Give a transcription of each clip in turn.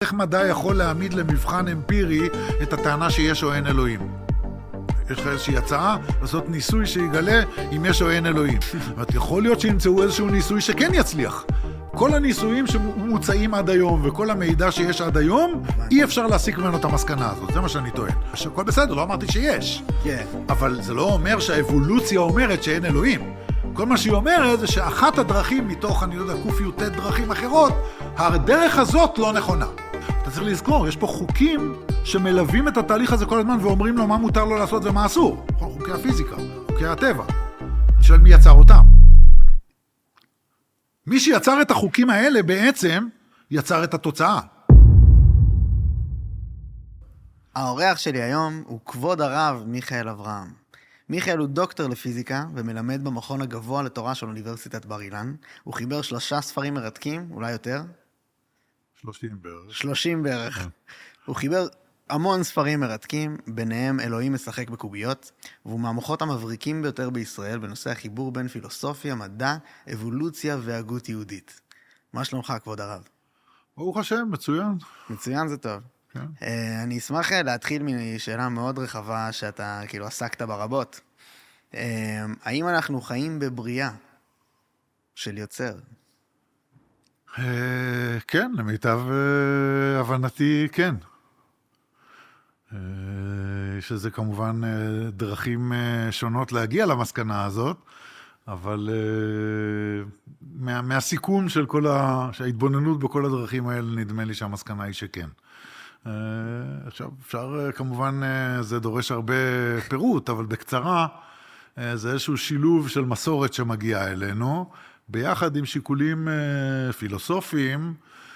איך מדע יכול להעמיד למבחן אמפירי את הטענה שיש או אין אלוהים? יש לך איזושהי הצעה לעשות ניסוי שיגלה אם יש או אין אלוהים. ואת יכול להיות שימצאו איזשהו ניסוי שכן יצליח. כל הניסויים שמוצאים עד היום וכל המידע שיש עד היום, אי אפשר להסיק ממנו את המסקנה הזאת. זה מה שאני טוען. הכל בסדר, לא אמרתי שיש. כן. אבל זה לא אומר שהאבולוציה אומרת שאין אלוהים. כל מה שהיא אומרת זה שאחת הדרכים מתוך, אני לא יודע, קופיוטי דרכים אחרות, הדרך הזאת לא נכונה. אתה צריך לזכור, יש פה חוקים שמלווים את התהליך הזה כל הזמן ואומרים לו מה מותר לו לעשות ומה אסור. חוקי הפיזיקה, חוקי הטבע. אני שואל מי יצר אותם. מי שיצר את החוקים האלה בעצם יצר את התוצאה. האורח שלי היום הוא כבוד הרב מיכאל אברהם. מיכאל הוא דוקטור לפיזיקה ומלמד במכון הגבוה לתורה של אוניברסיטת בר אילן. הוא חיבר 3 ספרים מרתקים, אולי יותר? 30 בערך. 30 בערך. הוא חיבר המון ספרים מרתקים, ביניהם אלוהים משחק בקוביות, והוא מהמוחות המבריקים ביותר בישראל בנושא החיבור בין פילוסופיה, מדע, אבולוציה והגות יהודית. מה שלומך, כבוד הרב? ברוך השם, מצוין. מצוין, זה טוב. כן. אני אשמח להתחיל משאלה מאוד רחבה שאתה כאילו עסקת ברבות. האם אנחנו חיים בבריאה של יוצר? כן, למיטב הבנתי, כן. שזה כמובן דרכים שונות להגיע למסקנה הזאת, אבל מהסיכום של ההתבוננות בכל הדרכים האלה, נדמה לי שהמסקנה היא שכן. עכשיו, אפשר כמובן, זה דורש הרבה פירוט, אבל בקצרה, זה איזשהו שילוב של מסורת שמגיעה אלינו, ביחד עם שיקולים פילוסופיים,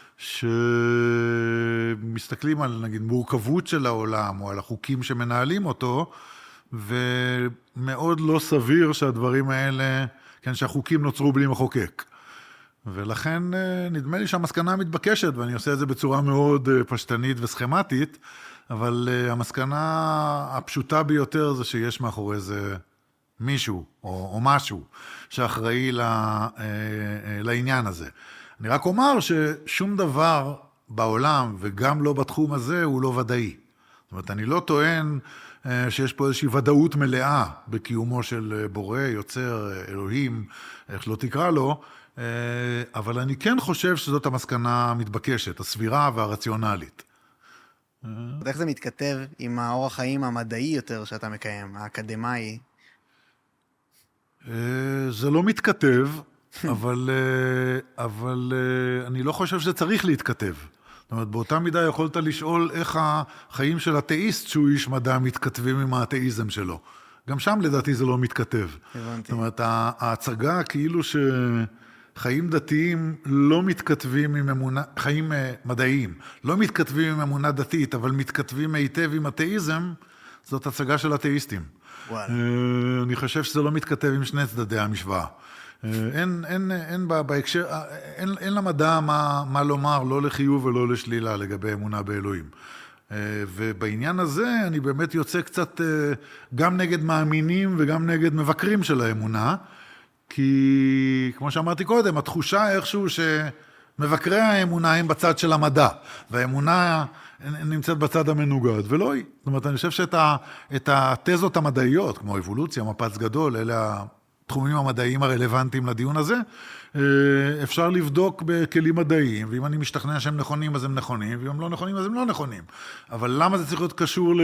שמסתכלים על, נגיד, מורכבות של העולם, או על החוקים שמנהלים אותו, ומאוד לא סביר שהדברים האלה, כן, שהחוקים נוצרו בלי מחוקק. ולכן נדמה לי שהמסקנה מתבקשת, ואני עושה את זה בצורה מאוד פשטנית וסכמטית, אבל המסקנה הפשוטה ביותר זה שיש מאחורי זה מישהו או משהו שאחראי לעניין הזה. אני רק אומר ששום דבר בעולם, וגם לא בתחום הזה, הוא לא ודאי. זאת אומרת, אני לא טוען שיש פה איזושהי ודאות מלאה בקיומו של בורא, יוצר, אלוהים, איך שלא תקרא לו, אבל אני כן חושב שזאת המסקנה המתבקשת, הסבירה והרציונלית. איך זה מתכתב עם האורח חיים המדעי יותר שאתה מקיים, האקדמאי? זה לא מתכתב, אבל אני לא חושב שצריך להתכתב. זאת אומרת, באותה מידה יכולת לשאול איך החיים של התאיסט שהוא איש מדע מתכתבים עם האתאיזם שלו. גם שם לדעתי זה לא מתכתב. הבנתי. זאת אומרת, ההצגה כאילו שחיים דתיים לא מתכתבים עם אמונה, חיים מדעיים, לא מתכתבים עם אמונה דתית, אבל מתכתבים היטב עם אתאיזם, זאת הצגה של אתאיסטים. אני חושב שזה לא מתכתב עם שני צדדי המשוואה. אין בהקשר, אין למדע מה לומר, לא לחיוב ולא לשלילה לגבי אמונה באלוהים. ובעניין הזה אני באמת יוצא קצת גם נגד מאמינים וגם נגד מבקרים של האמונה, כי כמו שאמרתי קודם, התחושה איכשהו שמבקרי האמונה הם בצד של המדע, והאמונה נמצאת בצד המנוגד, ולא היא. זאת אומרת, אני חושב שאת התזות המדעיות, כמו אבולוציה, מפץ גדול, אלה התחומים המדעיים הרלוונטיים לדיון הזה, אפשר לבדוק בכלים מדעיים, ואם אני משתכנע שהם נכונים, אז הם נכונים, ואם הם לא נכונים, אז הם לא נכונים. אבל למה זה צריך להיות קשור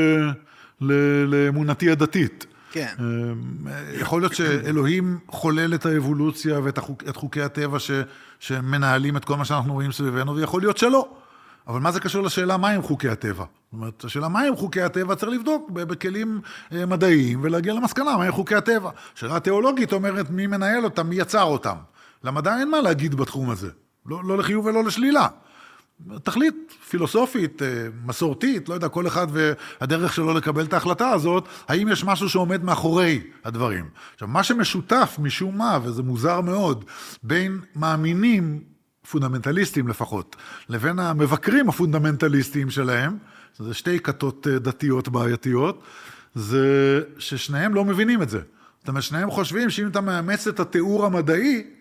לאמונתי הדתית? כן. יכול להיות שאלוהים חולל את האבולוציה ואת חוקי הטבע שמנהלים את כל מה שאנחנו רואים סביבנו, ויכול להיות שלא. אבל מה זה קשור לשאלה מה הם חוקי הטבע? זאת אומרת, השאלה מה הם חוקי הטבע צריך לבדוק בכלים מדעיים ולהגיע למסקנה מה הם חוקי הטבע. שאלה תיאולוגית אומרת מי מנהל אותם, מי יצר אותם. למדע אין מה להגיד בתחום הזה. לא לחיוב ולא לשלילה. תכלית פילוסופית, מסורתית, לא יודע, כל אחד והדרך שלו לקבל את ההחלטה הזאת, האם יש משהו שעומד מאחורי הדברים. עכשיו, מה שמשותף משום מה, וזה מוזר מאוד, בין מאמינים פונדמנטליסטים לפחות, לבין המבקרים הפונדמנטליסטיים שלהם, זה שתי כתות דתיות בעייתיות, זה ששניהם לא מבינים את זה. זאת אומרת, שניהם חושבים שאם אתה מאמץ את התיאור המדעי,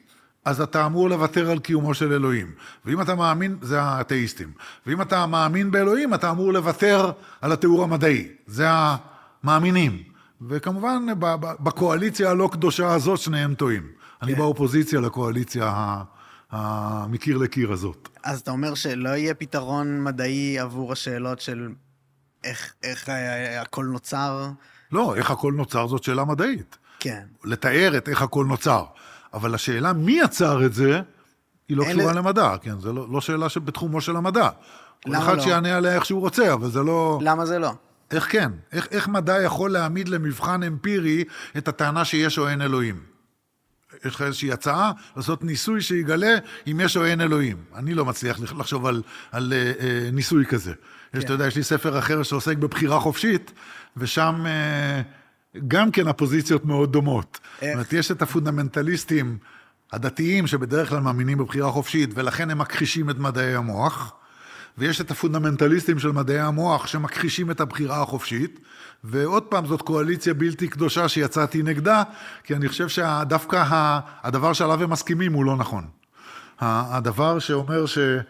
אז אתה אמור לוותר על קיומו של אלוהים. ואם אתה מאמין, זה האתאיסטים. ואם אתה מאמין באלוהים, אתה אמור לוותר על התיאור המדעי. זה המאמינים. וכמובן, בקואליציה הלא קדושה הזאת, שניהם טועים. אני באופוזיציה לקואליציה המקיר לקיר הזאת. אז אתה אומר שלא יהיה פתרון מדעי עבור השאלות של איך הכל נוצר? לא, איך הכל נוצר זאת שאלה מדעית. כן. לתאר את איך הכל נוצר. אבל השאלה מי יצר את זה, היא לא קשורה למדע. כן, זה לא שאלה שבתחומו של המדע. כל אחד שיענה עליה איך שהוא רוצה, אבל זה לא... למה זה לא? איך כן? איך מדע יכול להעמיד למבחן אמפירי את הטענה שיש או אין אלוהים? יש לך איזושהי הצעה לעשות ניסוי שיגלה אם יש או אין אלוהים. אני לא מצליח לחשוב על ניסוי כזה. אתה יודע, יש לי ספר אחר שעוסק בבחירה חופשית, ושם גם כן הפוזיציות מאוד דומות. זאת אומרת, יש את הפונדמנטליסטים הדתיים שבדרך כלל מאמינים בבחירה חופשית, ולכן הם מכחישים את מדעי המוח, ויש את הפונדמנטליסטים של מדעי המוח שמכחישים את הבחירה החופשית, ועוד פעם זאת קואליציה בלתי קדושה שיצאתי נגדה, כי אני חושב שדווקא הדבר שעליו הם מסכימים הוא לא נכון. הדבר שאומר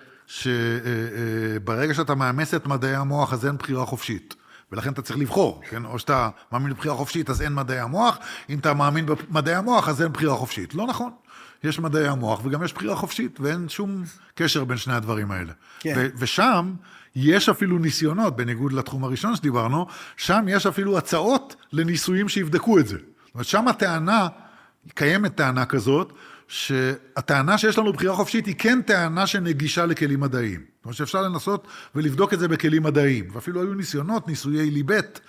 שברגע שאתה מאמץ את מדעי המוח אז אין בחירה חופשית, ולכן אתה צריך לבחור, כן? או שאתה מאמין בבחירה חופשית אז אין מדעי המוח, אם אתה מאמין במדעי המוח אז אין בחירה חופשית. לא נכון. יש מדעי המוח וגם יש בחירה חופשית, ואין שום קשר בין שני הדברים האלה. כן. ושם יש אפילו ניסיונות, בניגוד לתחום הראשון שדיברנו, שם יש אפילו הצעות לניסויים שיבדקו את זה. זאת אומרת, שם הטענה, קיימת טענה כזאת, שהטענה שיש לנו בחירה חופשית היא כן טענה שנגישה לכלים מדעיים. זאת אומרת שאפשר לנסות ולבדוק את זה בכלים מדעיים. ואפילו היו ניסיונות, ניסויי ליבט,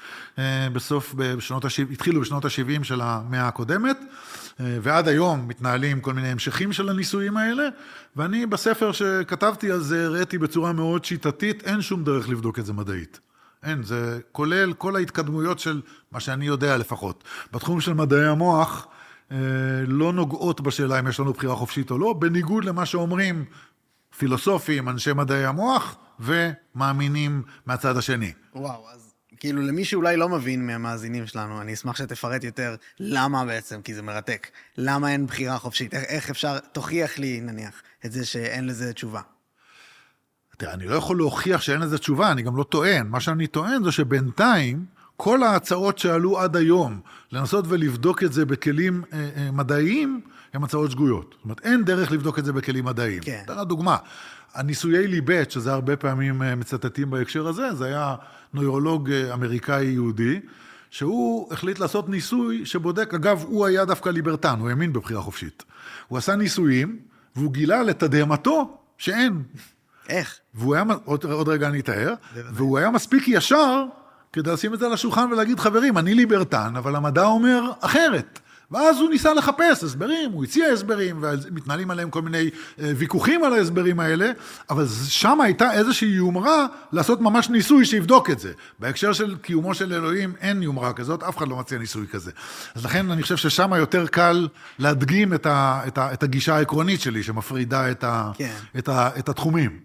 התחילו בשנות ה-70 של המאה הקודמת, ועד היום מתנהלים כל מיני המשכים של הניסויים האלה, ואני בספר שכתבתי על זה, ראיתי בצורה מאוד שיטתית, אין שום דרך לבדוק את זה מדעית. אין, זה כולל כל ההתקדמויות של מה שאני יודע לפחות. בתחום של מדעי המוח, לא נוגעות בשאלה אם יש לנו בחירה חופשית או לא, בניגוד למה שאומרים פילוסופים, אנשי מדעי המוח, ומאמינים מהצד השני. וואו, אז כאילו למי שאולי לא מבין מהמאזינים שלנו, אני אשמח שתפרט יותר למה בעצם, כי זה מרתק. למה אין בחירה חופשית? איך אפשר, תוכיח לי נניח את זה שאין לזה תשובה. תראה, אני לא יכול להוכיח שאין לזה תשובה, אני גם לא טוען. מה שאני טוען זה שבינתיים, כל ההצעות שעלו עד היום, לנסות ולבדוק את זה בכלים מדעיים, הן הצעות שגויות. זאת אומרת, אין דרך לבדוק את זה בכלים מדעיים. כן. תראה דוגמה, הניסויי ליבט, שזה הרבה פעמים מצטטים בהקשר הזה, זה היה נוירולוג אמריקאי יהודי, שהוא החליט לעשות ניסוי שבודק, אגב, הוא היה דווקא ליברטן, הוא האמין בבחירה חופשית. הוא עשה ניסויים, והוא גילה לתדהמתו שאין. איך? והוא היה, עוד רגע אני אתאר, והוא היה מספיק ישר, כדי לשים את זה על השולחן ולהגיד, חברים, אני ליברטן, אבל המדע אומר אחרת. ואז הוא ניסה לחפש הסברים, הוא הציע הסברים, ומתנהלים עליהם כל מיני ויכוחים על ההסברים האלה, אבל שם הייתה איזושהי יומרה לעשות ממש ניסוי שיבדוק את זה. בהקשר של קיומו של אלוהים אין יומרה כזאת, אף אחד לא מציע ניסוי כזה. אז לכן אני חושב ששם יותר קל להדגים את הגישה העקרונית שלי, שמפרידה את התחומים.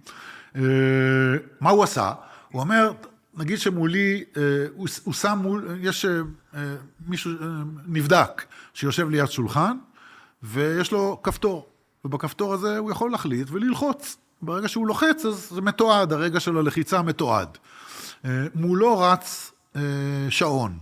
מה הוא עשה? הוא אומר, נגיד שמולי, הוא שם מול, יש מישהו נבדק שיושב ליד שולחן, ויש לו כפתור, ובכפתור הזה הוא יכול להחליט וללחוץ. ברגע שהוא לוחץ, אז זה מתועד, הרגע של הלחיצה מתועד. מולו רץ שעון,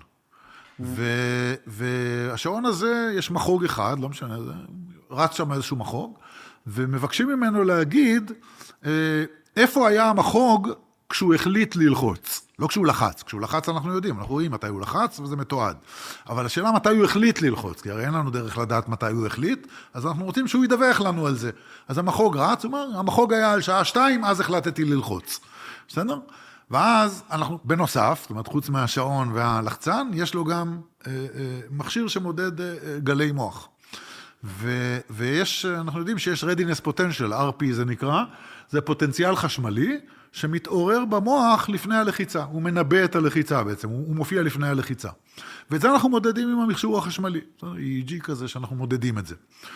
והשעון הזה, יש מחוג אחד, לא משנה, רץ שם איזשהו מחוג, ומבקשים ממנו להגיד, איפה היה המחוג כשהוא החליט ללחוץ, לא כשהוא לחץ. כשהוא לחץ אנחנו יודעים, אנחנו רואים מתי הוא לחץ וזה מתועד. אבל השאלה מתי הוא החליט ללחוץ, כי הרי אין לנו דרך לדעת מתי הוא החליט, אז אנחנו רוצים שהוא ידווח לנו על זה. אז המחוג רץ, הוא אומר, המחוג היה על שעה 2, אז החלטתי ללחוץ. בסדר? ואז אנחנו, בנוסף, זאת אומרת, חוץ מהשעון והלחצן, יש לו גם מכשיר שמודד גלי מוח. ויש, אנחנו יודעים שיש readiness potential, RP זה נקרא, זה פוטנציאל חשמלי, שמתעורר במוח לפני הלחיצה, הוא מנבא את הלחיצה בעצם, הוא מופיע לפני הלחיצה. ואת זה אנחנו מודדים עם המכשור החשמלי, EEG כזה שאנחנו מודדים את זה.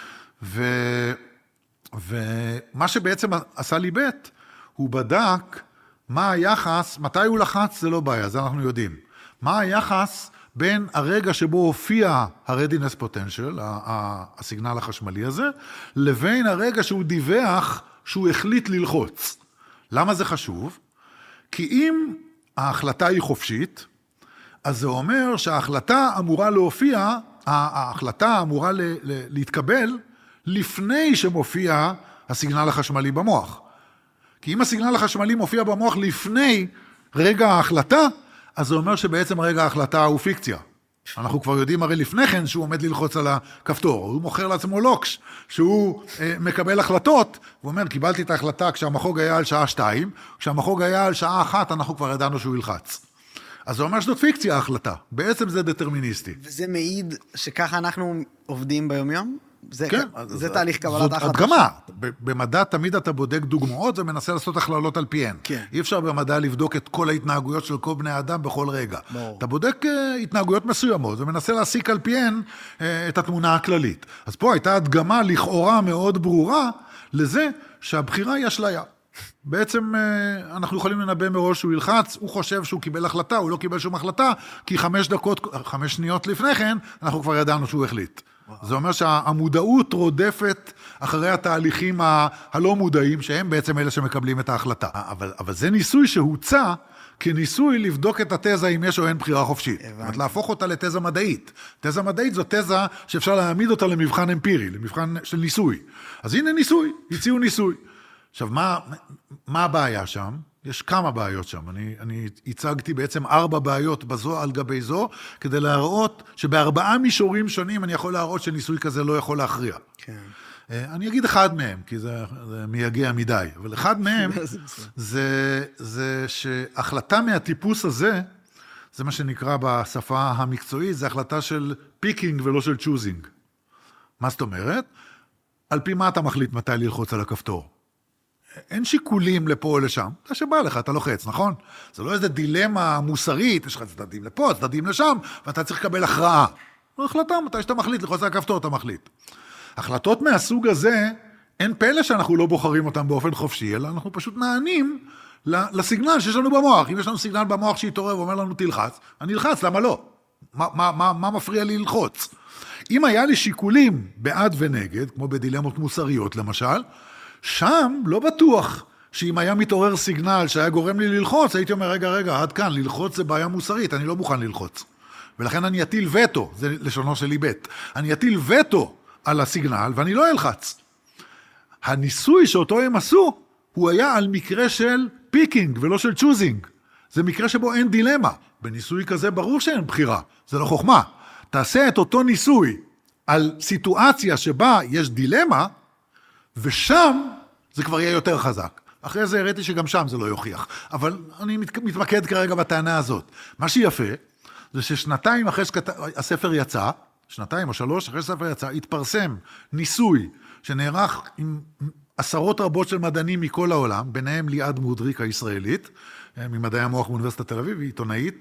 ומה שבעצם עשה לי בית, הוא בדק מה היחס, מתי הוא לחץ זה לא בעיה, זה אנחנו יודעים. מה היחס בין הרגע שבו הופיע ה-readiness potential, הסיגנל החשמלי הזה, לבין הרגע שהוא דיווח שהוא החליט ללחוץ. למה זה חשוב? כי אם ההחלטה היא חופשית, אז זה אומר שההחלטה אמורה להופיע, ההחלטה אמורה להתקבל לפני שמופיע הסיגנל החשמלי במוח. כי אם הסיגנל החשמלי מופיע במוח לפני רגע ההחלטה, אז זה אומר שבעצם רגע ההחלטה הוא פיקציה. אנחנו כבר יודעים הרי לפני כן שהוא עומד ללחוץ על הכפתור, הוא מוכר לעצמו לוקש, שהוא מקבל החלטות, הוא אומר, קיבלתי את ההחלטה כשהמחוג היה על שעה 2, כשהמחוג היה על שעה 1, אנחנו כבר ידענו שהוא ילחץ. אז זה אומר שזאת פיקציה ההחלטה, בעצם זה דטרמיניסטי. וזה מעיד שככה אנחנו עובדים ביום-יום? כן. זה תהליך קבלת ההחלטה. זאת הדגמה. במדע תמיד אתה בודק דוגמאות ומנסה לעשות הכללות על פיהן. כן. אי אפשר במדע לבדוק את כל ההתנהגויות של כל בני אדם בכל רגע. ברור. אתה בודק התנהגויות מסוימות ומנסה להסיק על פיהן את התמונה הכללית. אז פה הייתה הדגמה לכאורה מאוד ברורה לזה שהבחירה היא אשליה. בעצם אנחנו יכולים לנבא מראש שהוא ילחץ, הוא חושב שהוא קיבל החלטה, הוא לא קיבל שום החלטה, כי 5 שניות לפני כן, אנחנו כבר ידענו שהוא החליט. זה אומר שהמודעות רודפת אחרי התהליכים הלא מודעים, שהם בעצם אלה שמקבלים את ההחלטה. אבל זה ניסוי שהוצא כניסוי לבדוק את התזה אם יש או אין בחירה חופשית. זאת אומרת, להפוך אותה לתזה מדעית. תזה מדעית זו תזה שאפשר להעמיד אותה למבחן אמפירי, למבחן של ניסוי. אז הנה ניסוי, הציעו ניסוי. עכשיו, מה הבעיה שם? יש כמה בעיות שם. אני הצגתי בעצם 4 בעיות בזו על גבי זו, כדי להראות שב4 מישורים שונים אני יכול להראות שניסוי כזה לא יכול להכריע. כן. אני אגיד אחד מהם, כי זה מייגע מדי, אבל אחד מהם זה שהחלטה מהטיפוס הזה, זה מה שנקרא בשפה המקצועית, זה החלטה של פיקינג ולא של צ'וזינג. מה זאת אומרת? על פי מה אתה מחליט מתי ללחוץ על הכפתור? אין שיקולים לפה או לשם, אתה שבא לך, אתה לוחץ, נכון? זה לא איזה דילמה מוסרית, יש לך צדדים לפה, צדדים לשם, ואתה צריך לקבל הכרעה. זו החלטה, מתי שאתה מחליט, ללחוץ על הכפתור, אתה מחליט. החלטות מהסוג הזה, אין פלא שאנחנו לא בוחרים אותם באופן חופשי, אלא אנחנו פשוט נענים לסיגנל שיש לנו במוח. אם יש לנו סיגנל במוח שיתעורר ואומר לנו תלחץ, אני אלחץ, למה לא? מה מפריע לי ללחוץ? אם היה לי שיקולים בעד ונגד, כמו בדילמות מוסריות למשל, שם לא בטוח שאם היה מתעורר סיגנל שהיה גורם לי ללחוץ, הייתי אומר, רגע, עד כאן, ללחוץ זה בעיה מוסרית, אני לא מוכן ללחוץ. ולכן אני אטיל וטו, זה לשונו שלי בית, אני אטיל וטו על הסיגנל ואני לא אלחץ. הניסוי שאותו הם עשו, הוא היה על מקרה של פיקינג ולא של צ'וזינג. זה מקרה שבו אין דילמה. בניסוי כזה ברור שאין בחירה, זה לא חוכמה. תעשה את אותו ניסוי על סיטואציה שבה יש דילמה, ושם זה כבר יהיה יותר חזק. אחרי זה הראיתי שגם שם זה לא יוכיח. אבל אני מתמקד כרגע בטענה הזאת. מה שיפה, זה ששנתיים אחרי שהספר יצא, 2 או 3 אחרי שהספר יצא, התפרסם ניסוי שנערך עם עשרות רבות של מדענים מכל העולם, ביניהם ליעד מודריק הישראלית, ממדעי המוח באוניברסיטת תל אביב, היא עיתונאית,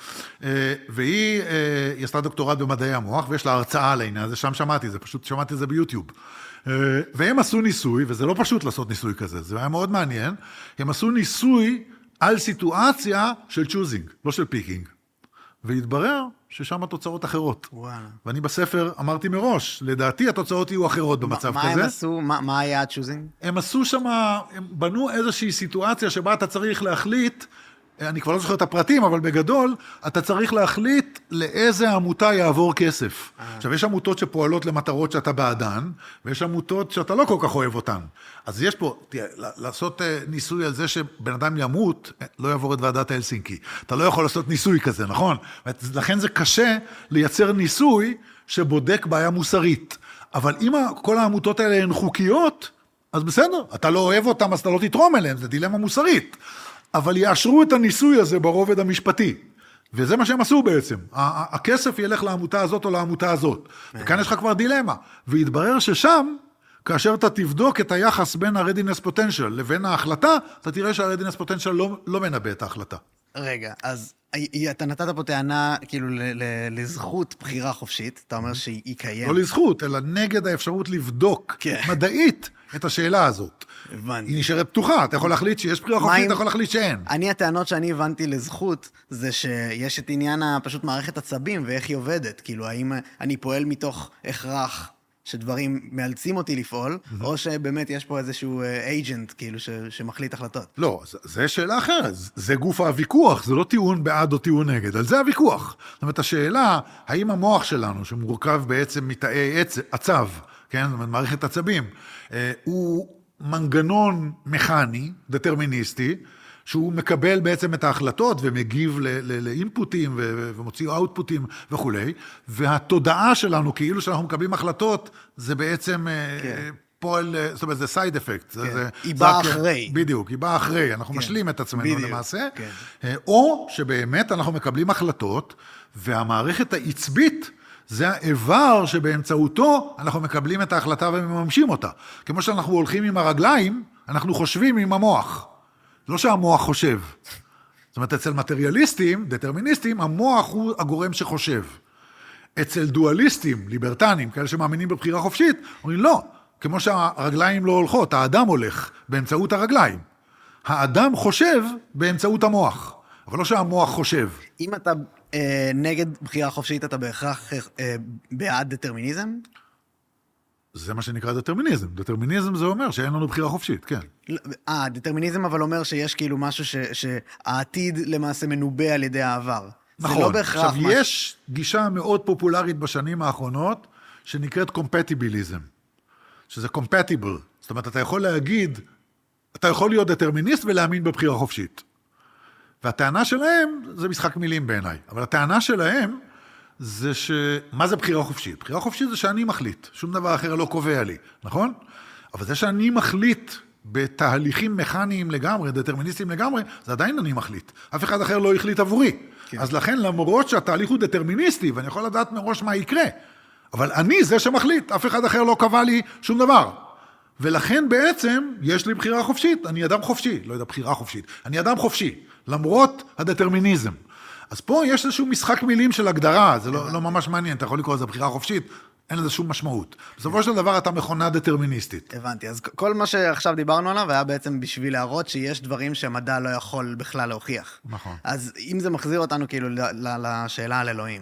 והיא עשתה דוקטורט במדעי המוח, ויש לה הרצאה על העניין הזה, שם שמעתי זה, פשוט שמעתי זה ביוטיוב. והם עשו ניסוי, וזה לא פשוט לעשות ניסוי כזה, זה היה מאוד מעניין, הם עשו ניסוי על סיטואציה של צ'וזינג, לא של פיקינג. והתברר ששם התוצאות אחרות. וואלה. ואני בספר אמרתי מראש, לדעתי התוצאות יהיו אחרות במצב כזה. מה הם עשו? מה היה הצ'וזינג? הם עשו שם, הם בנו איזושהי סיטואציה שבה אתה צריך להחליט, אני כבר לא זוכר את הפרטים, אבל בגדול, אתה צריך להחליט לאיזה עמותה יעבור כסף. עכשיו, יש עמותות שפועלות למטרות שאתה בעדן, ויש עמותות שאתה לא כל כך אוהב אותן. אז יש פה, תראה, לעשות ניסוי על זה שבן אדם ימות, לא יעבור את ועדת הלסינקי. אתה לא יכול לעשות ניסוי כזה, נכון? לכן זה קשה לייצר ניסוי שבודק בעיה מוסרית. אבל אם כל העמותות האלה הן חוקיות, אז בסדר, אתה לא אוהב אותם, אז אתה לא תתרום אליהם, זה דילמה מוסרית. אבל יאשרו את הניסוי הזה ברובד המשפטי. וזה מה שהם עשו בעצם. הכסף ילך לעמותה הזאת או לעמותה הזאת. וכאן יש לך כבר דילמה. והתברר ששם, כאשר אתה תבדוק את היחס בין ה-readiness potential לבין ההחלטה, אתה תראה שה-readiness potential לא מנבא את ההחלטה. רגע, אז אתה נתת פה טענה כאילו לזכות בחירה חופשית, אתה אומר שהיא קיימת. לא לזכות, אלא נגד האפשרות לבדוק מדעית את השאלה הזאת. הבנתי. היא נשארת פתוחה, אתה יכול להחליט שיש בחירה חופשית, אתה יכול להחליט שאין. הטענות שאני הבנתי לזכות, זה שיש את עניין פשוט מערכת עצבים ואיך היא עובדת. כאילו, האם אני פועל מתוך הכרח שדברים מאלצים אותי לפעול, או שבאמת יש פה איזשהו agent, כאילו, שמחליט החלטות. לא, זה שאלה אחרת. זה גוף הוויכוח, זה לא טיעון בעד או טיעון נגד, על זה הוויכוח. זאת אומרת, השאלה, האם המוח שלנו, שמורכב בעצם מתאי עצב, כן? זאת אומרת, מערכת עצבים, הוא מנגנון מכני, דטרמיניסטי, שהוא מקבל בעצם את ההחלטות ומגיב לאינפוטים ומוציא אאוטפוטים וכו'. והתודעה שלנו, כאילו שאנחנו מקבלים החלטות, זה בעצם פועל, זאת אומרת, זה סייד אפקט. היא באה אחרי. בדיוק, היא באה אחרי. אנחנו משלים את עצמנו למעשה. או שבאמת אנחנו מקבלים החלטות, והמערכת העצבית, זה האיבר שבאמצעותו אנחנו מקבלים את ההחלטה ומממשים אותה. כמו שאנחנו הולכים עם הרגליים, אנחנו חושבים עם המוח. לא שהמוח חושב. זאת אומרת, אצל מטריאליסטים, דטרמיניסטים, המוח הוא הגורם שחושב. אצל דואליסטים, ליברטנים, כאלה שמאמינים בבחירה חופשית, אומרים לא, כמו שהרגליים לא הולכות, האדם הולך באמצעות הרגליים. האדם חושב באמצעות המוח, אבל לא שהמוח חושב. אם אתה נגד בחירה חופשית, אתה בהכרח בעד דטרמיניזם? זה מה שנקרא דטרמיניזם. דטרמיניזם זה אומר שאין לנו בחירה חופשית, כן. דטרמיניזם אבל אומר שיש כאילו משהו שהעתיד למעשה מנובא על ידי העבר. נכון. זה לא בהכרח עכשיו, יש גישה מאוד פופולרית בשנים האחרונות, שנקראת קומפטיביליזם. שזה compatible. זאת אומרת, אתה יכול להגיד, אתה יכול להיות דטרמיניסט ולהאמין בבחירה חופשית. והטענה שלהם, זה משחק מילים בעיניי, אבל הטענה שלהם, זה מה זה בחירה חופשית? בחירה חופשית זה שאני מחליט, שום דבר אחר לא קובע לי, נכון? אבל זה שאני מחליט בתהליכים מכניים לגמרי, דטרמיניסטיים לגמרי, זה עדיין אני מחליט. אף אחד אחר לא החליט עבורי. כן. אז לכן, למרות שהתהליך הוא דטרמיניסטי, ואני יכול לדעת מראש מה יקרה, אבל אני זה שמחליט, אף אחד אחר לא קבע לי שום דבר. ולכן בעצם יש לי בחירה חופשית, אני אדם חופשי, לא יודע, בחירה חופשית, אני אדם חופשי, למרות הדטרמיניזם. אז פה יש איזשהו משחק מילים של הגדרה, זה לא ממש מעניין, אתה יכול לקרוא לזה בחירה חופשית, אין לזה שום משמעות. בסופו של דבר אתה מכונה דטרמיניסטית. הבנתי, אז כל מה שעכשיו דיברנו עליו היה בעצם בשביל להראות שיש דברים שהמדע לא יכול בכלל להוכיח. נכון. אז אם זה מחזיר אותנו כאילו לשאלה על אלוהים,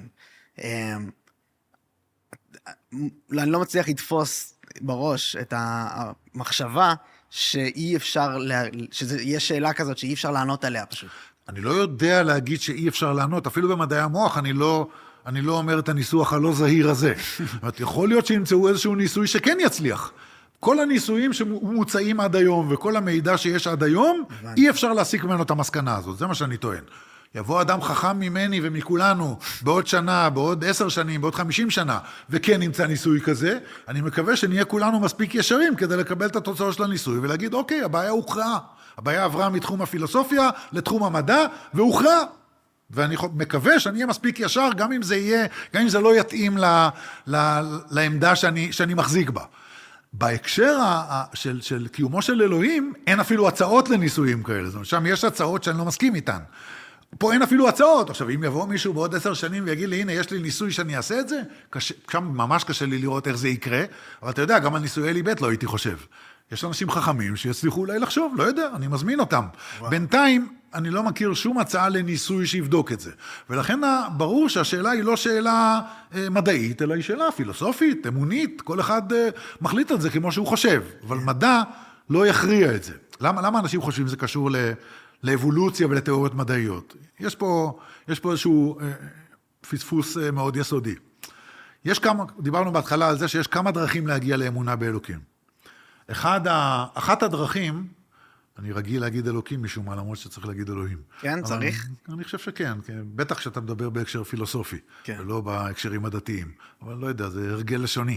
אני לא מצליח לתפוס בראש את המחשבה שאי אפשר, שיש שאלה כזאת שאי אפשר לענות עליה פשוט. אני לא יודע להגיד שאי אפשר לענות, אפילו במדעי המוח אני לא אומר את הניסוח הלא זהיר הזה. יכול להיות שימצאו איזשהו ניסוי שכן יצליח. כל הניסויים שמוצאים עד היום וכל המידע שיש עד היום, אי אפשר להסיק ממנו את המסקנה הזאת, זה מה שאני טוען. יבוא אדם חכם ממני ומכולנו בעוד שנה, בעוד 10 שנים, בעוד 50 שנה, וכן נמצא ניסוי כזה, אני מקווה שנהיה כולנו מספיק ישרים כדי לקבל את התוצאות של הניסוי ולהגיד, אוקיי, הבעיה הוכרעה. הבעיה עברה מתחום הפילוסופיה לתחום המדע, והוכרעה. ואני מקווה שאני אהיה מספיק ישר, גם אם זה לא יתאים לעמדה שאני מחזיק בה. בהקשר של קיומו של אלוהים, אין אפילו הצעות לניסויים כאלה. זאת אומרת, שם יש הצעות שאני לא מסכים איתן. פה אין אפילו הצעות. עכשיו, אם יבוא מישהו בעוד 10 שנים ויגיד לי, הנה, יש לי ניסוי שאני אעשה את זה, שם ממש קשה לי לראות איך זה יקרה, אבל אתה יודע, גם על ניסויי ליבט לא הייתי חושב. יש אנשים חכמים שיצליחו אולי לחשוב, לא יודע, אני מזמין אותם. בינתיים, אני לא מכיר שום הצעה לניסוי שיבדוק את זה. ולכן ברור שהשאלה היא לא שאלה מדעית, אלא היא שאלה פילוסופית, אמונית, כל אחד מחליט על זה כמו שהוא חושב. אבל מדע לא יכריע את זה. למה אנשים חושבים שזה קשור לאבולוציה ולתיאוריות מדעיות? יש פה איזשהו פספוס מאוד יסודי. דיברנו בהתחלה על זה שיש כמה דרכים להגיע לאמונה באלוקים. אחת הדרכים, אני רגיל להגיד אלוקים משום מה, למרות שצריך להגיד אלוהים. כן, צריך? אני חושב שכן, בטח שאתה מדבר בהקשר פילוסופי, ולא בהקשרים הדתיים, אבל לא יודע, זה הרגל לשוני.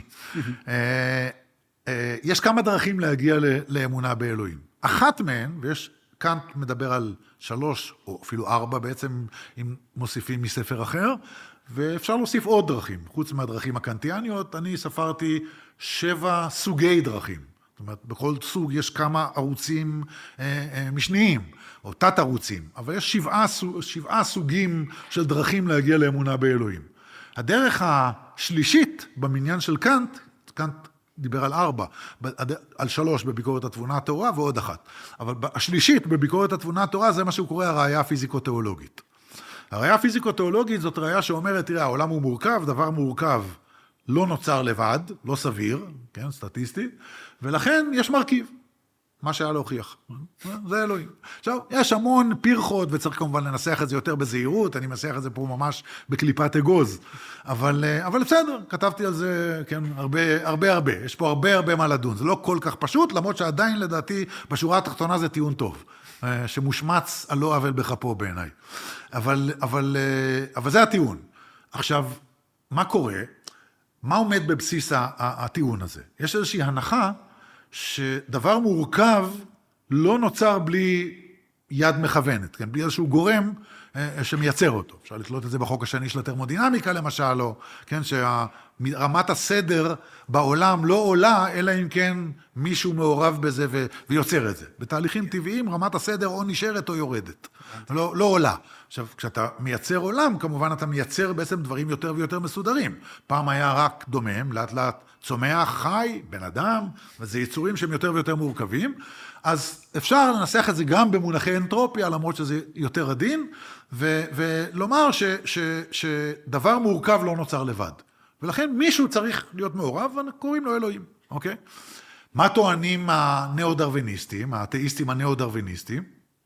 יש כמה דרכים להגיע לאמונה באלוהים. אחת מהן, ויש קאנט מדבר על 3 או אפילו 4 בעצם, אם מוסיפים מספר אחר, ואפשר להוסיף עוד דרכים. חוץ מהדרכים הקנטיאניות, אני ספרתי 7 סוגי דרכים. זאת אומרת, בכל סוג יש כמה ערוצים משניים, או תת ערוצים, אבל יש 7 סוגים של דרכים להגיע לאמונה באלוהים. הדרך השלישית במניין של קאנט דיבר על 4, על 3 בביקורת התבונה הטהורה ועוד 1. אבל השלישית בביקורת התבונה הטהורה זה מה שהוא קורא הראייה הפיזיקו-תיאולוגית. הראייה הפיזיקו-תיאולוגית זאת ראייה שאומרת, תראה, העולם הוא מורכב, דבר מורכב לא נוצר לבד, לא סביר, כן, סטטיסטי, ולכן יש מרכיב. מה שהיה להוכיח. זה אלוהים. עכשיו, יש המון פירחות, וצריך כמובן לנסח את זה יותר בזהירות, אני מנסח את זה פה ממש בקליפת אגוז, אבל בסדר, כתבתי על זה, כן, הרבה. יש פה הרבה מה לדון. זה לא כל כך פשוט, למרות שעדיין לדעתי, בשורה התחתונה זה טיעון טוב, שמושמץ על לא עוול בכפו בעיניי. אבל זה הטיעון. עכשיו, מה קורה? מה עומד בבסיס הטיעון הזה? יש איזושהי הנחה, שדבר מורכב לא נוצר בלי יד מכוונת, כן? בלי איזשהו גורם שמייצר אותו. אפשר לתלות את זה בחוק השני של התרמודינמיקה למשל, או, כן? שרמת הסדר בעולם לא עולה, אלא אם כן מישהו מעורב בזה ויוצר את זה. בתהליכים טבעיים רמת הסדר או נשארת או יורדת. לא עולה. עכשיו, כשאתה מייצר עולם, כמובן אתה מייצר בעצם דברים יותר ויותר מסודרים. פעם היה רק דומם, לאט לאט צומח, חי, בן אדם, וזה יצורים שהם יותר ויותר מורכבים. אז אפשר לנסח את זה גם במונחי אנטרופיה, למרות שזה יותר עדין, ולומר שדבר מורכב לא נוצר לבד. ולכן מישהו צריך להיות מעורב, וקוראים לו אלוהים, אוקיי? מה טוענים הנאו-דרוויניסטים, האתאיסטים הנאו-דרוויניסטים?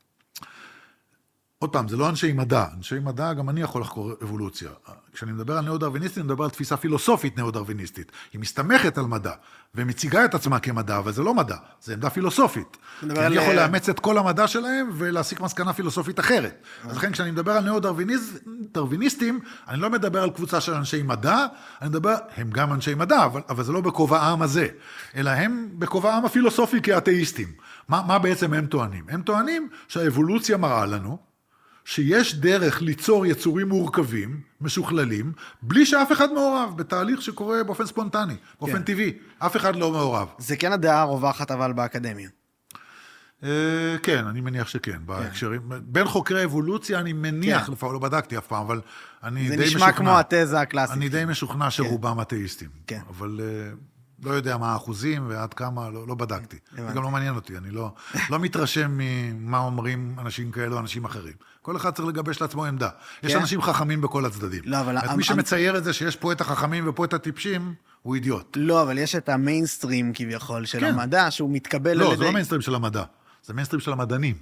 עוד פעם, זה לא אנשי מדע. אנשי מדע, גם אני יכול לחקור אבולוציה. כשאני מדבר על נאו-דרוויניסטית, אני מדבר על תפיסה פילוסופית נאו-דרוויניסטית. היא מסתמכת על מדע, ומציגה את עצמה כמדע, אבל זה לא מדע, זה עמדה פילוסופית. אני יכול לאמץ את כל המדע שלהם, ולהסיק מסקנה פילוסופית אחרת. אז לכן, כשאני מדבר על נאו-דרוויניסטים, אני לא מדבר על קבוצה של אנשי מדע, אני מדבר, הם גם אנשי מדע, אבל זה לא בכובעם הזה, אלא הם בכובעם הפילוסופי כאתאיסטים. מה בעצם הם טוענים? הם טוענים שהאבולוציה מראה לנו, שיש דרך ליצור יצורים מורכבים, משוכללים, בלי שאף אחד מעורב, בתהליך שקורה באופן ספונטני, באופן טבעי. אף אחד לא מעורב. זה כן הדעה הרווחת אבל באקדמיה. כן, אני מניח שכן. בהקשרים, בין חוקרי אבולוציה אני מניח, לפעמים לא בדקתי אף פעם, אבל אני די משוכנע. זה נשמע כמו התזה הקלאסית. אני די משוכנע שרובם אתאיסטים. אבל לא יודע מה האחוזים ועד כמה, לא בדקתי. זה גם לא מעניין אותי, אני לא מתרשם ממה אומרים אנשים כאלו או אנשים אחרים. כל אחד צריך לגבש לעצמו עמדה. יש אנשים חכמים בכל הצדדים. מי שמצייר את זה שיש פה את החכמים ופה את הטיפשים, הוא אידיוט. לא, אבל יש את המיינסטרים כביכול של המדע, שהוא מתקבל על ידי... לא, זה לא מיינסטרים של המדע, זה מיינסטרים של המדענים.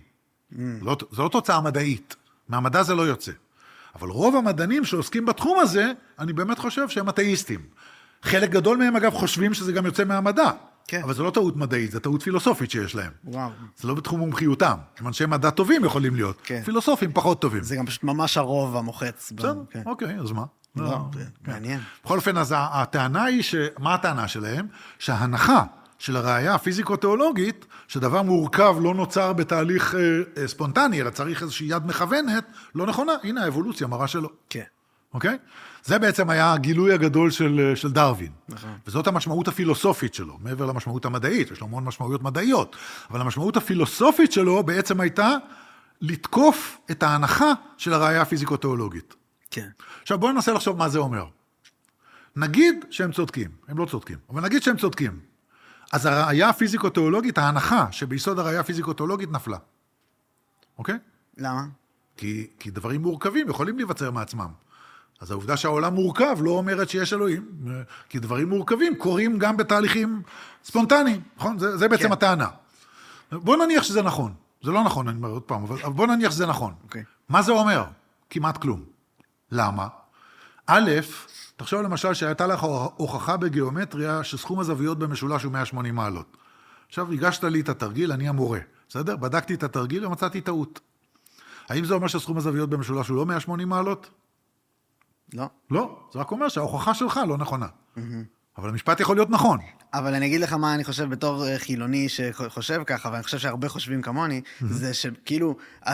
זה לא תוצאה מדעית. מהמדע זה לא יוצא. אבל רוב המדענים שעוסקים בתחום הזה, אני באמת חושב שהם אתאיסטים. חלק גדול מהם, אגב, חושבים שזה גם יוצא מהמדע. כן. אבל זה לא טעות מדעית, זה טעות פילוסופית שיש להם. וואו. זה לא בתחום מומחיותם. הם אנשי מדע טובים יכולים להיות. כן. פילוסופים פחות טובים. זה גם פשוט ממש הרוב המוחץ. בסדר, כן. אוקיי, אז מה? לא, מעניין. בכל אופן, אז הטענה היא, מה הטענה שלהם? שההנחה של הראייה הפיזיקו-תיאולוגית, שדבר מורכב לא נוצר בתהליך ספונטני, אלא צריך איזושהי יד מכוונת, לא נכונה. הנה, האבולוציה מראה שלא. כן. אוקיי? זה בעצם היה הגילוי הגדול של דרווין. נכון. וזאת המשמעות הפילוסופית שלו, מעבר למשמעות המדעית, יש לו המון משמעויות מדעיות, אבל המשמעות הפילוסופית שלו בעצם הייתה לתקוף את ההנחה של הראייה הפיזיקו-תיאולוגית. כן. עכשיו בואו ננסה לחשוב מה זה אומר. נגיד שהם צודקים, הם לא צודקים, אבל נגיד שהם צודקים. אז הראייה הפיזיקו-תיאולוגית, ההנחה שביסוד הראייה הפיזיקו-תיאולוגית נפלה. אוקיי? למה? כי דברים מורכבים יכולים להיווצר מעצמם. אז העובדה שהעולם מורכב לא אומרת שיש אלוהים, כי דברים מורכבים קורים גם בתהליכים ספונטניים, נכון? זה בעצם הטענה. בוא נניח שזה נכון. זה לא נכון, אני אומר עוד פעם, אבל בוא נניח שזה נכון. מה זה אומר? כמעט כלום. למה? א', תחשוב למשל שהייתה לך הוכחה בגיאומטריה שסכום הזוויות במשולש הוא 180 מעלות. עכשיו הגשת לי את התרגיל, אני המורה. בסדר? בדקתי את התרגיל ומצאתי טעות. האם זה אומר שסכום הזוויות במשולש הוא לא 180 מעלות? לא. לא, זה רק אומר שההוכחה שלך לא נכונה. אבל המשפט יכול להיות נכון. אבל אני אגיד לך מה אני חושב בתור חילוני שחושב ככה, ואני חושב שהרבה חושבים כמוני, זה שכאילו,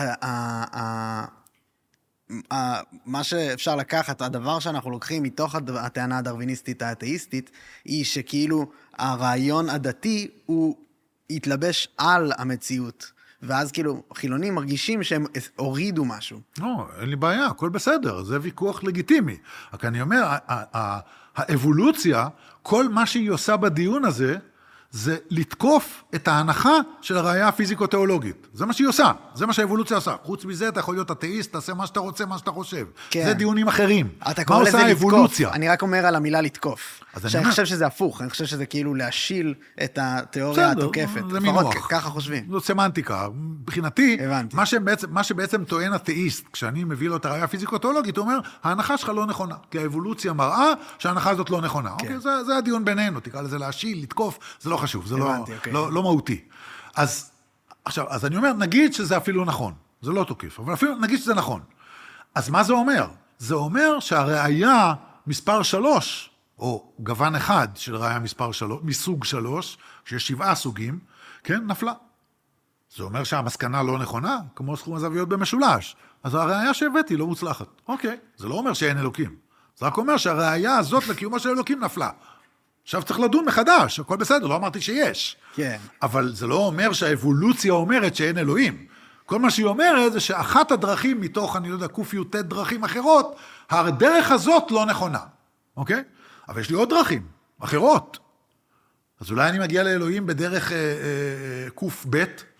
מה שאפשר לקחת, הדבר שאנחנו לוקחים מתוך הטענה הדרוויניסטית האתאיסטית, היא שכאילו הרעיון הדתי הוא יתלבש על המציאות. ואז כאילו חילונים מרגישים שהם הורידו משהו. לא, אין לי בעיה, הכל בסדר, זה ויכוח לגיטימי. רק אני אומר, האבולוציה, כל מה שהיא עושה בדיון הזה, זה לתקוף את ההנחה של הראייה הפיזיקו-תיאולוגית. זה מה שהיא עושה, זה מה שהאבולוציה עושה. חוץ מזה, אתה יכול להיות אתאיסט, תעשה מה שאתה רוצה, מה שאתה חושב. כן. זה דיונים אחרים. אתה קורא לזה לתקוף. אני רק אומר על המילה לתקוף. שאני חושב שזה הפוך, אני חושב שזה כאילו להשיל את התיאוריה התוקפת. זה מינוח. ככה חושבים. זו סמנטיקה. מבחינתי, מה שבעצם טוען אתאיסט, כשאני מביא לו את הראייה הפיזיקו-תיאולוגית, הוא אומר, ההנחה שלך לא נכונה, כי האבולוציה מראה שההנחה הזאת לא נכונה. אוקיי, זה הדיון בינינו, תקרא לזה להשיל, לתקוף, זה לא חשוב, זה לא מהותי. אז אני אומר, נגיד שזה אפילו נכון, זה לא תוקף, אבל אפילו נגיד שזה נכון. אז מה זה אומר? זה אומר שהראייה מספר 3, או גוון אחד של ראייה מספר 3, מסוג 3, שיש 7 סוגים, כן, נפלה. זה אומר שהמסקנה לא נכונה, כמו סכום הזוויות במשולש. אז הראייה שהבאתי לא מוצלחת. אוקיי, זה לא אומר שאין אלוקים. זה רק אומר שהראייה הזאת לקיומו של אלוקים נפלה. עכשיו צריך לדון מחדש, הכל בסדר, לא אמרתי שיש. כן. אבל זה לא אומר שהאבולוציה אומרת שאין אלוהים. כל מה שהיא אומרת זה שאחת הדרכים מתוך, אני לא יודע, ק"ט דרכים אחרות, הדרך הזאת לא נכונה. אוקיי? אבל יש לי עוד דרכים, אחרות. אז אולי אני מגיע לאלוהים בדרך ק"ב,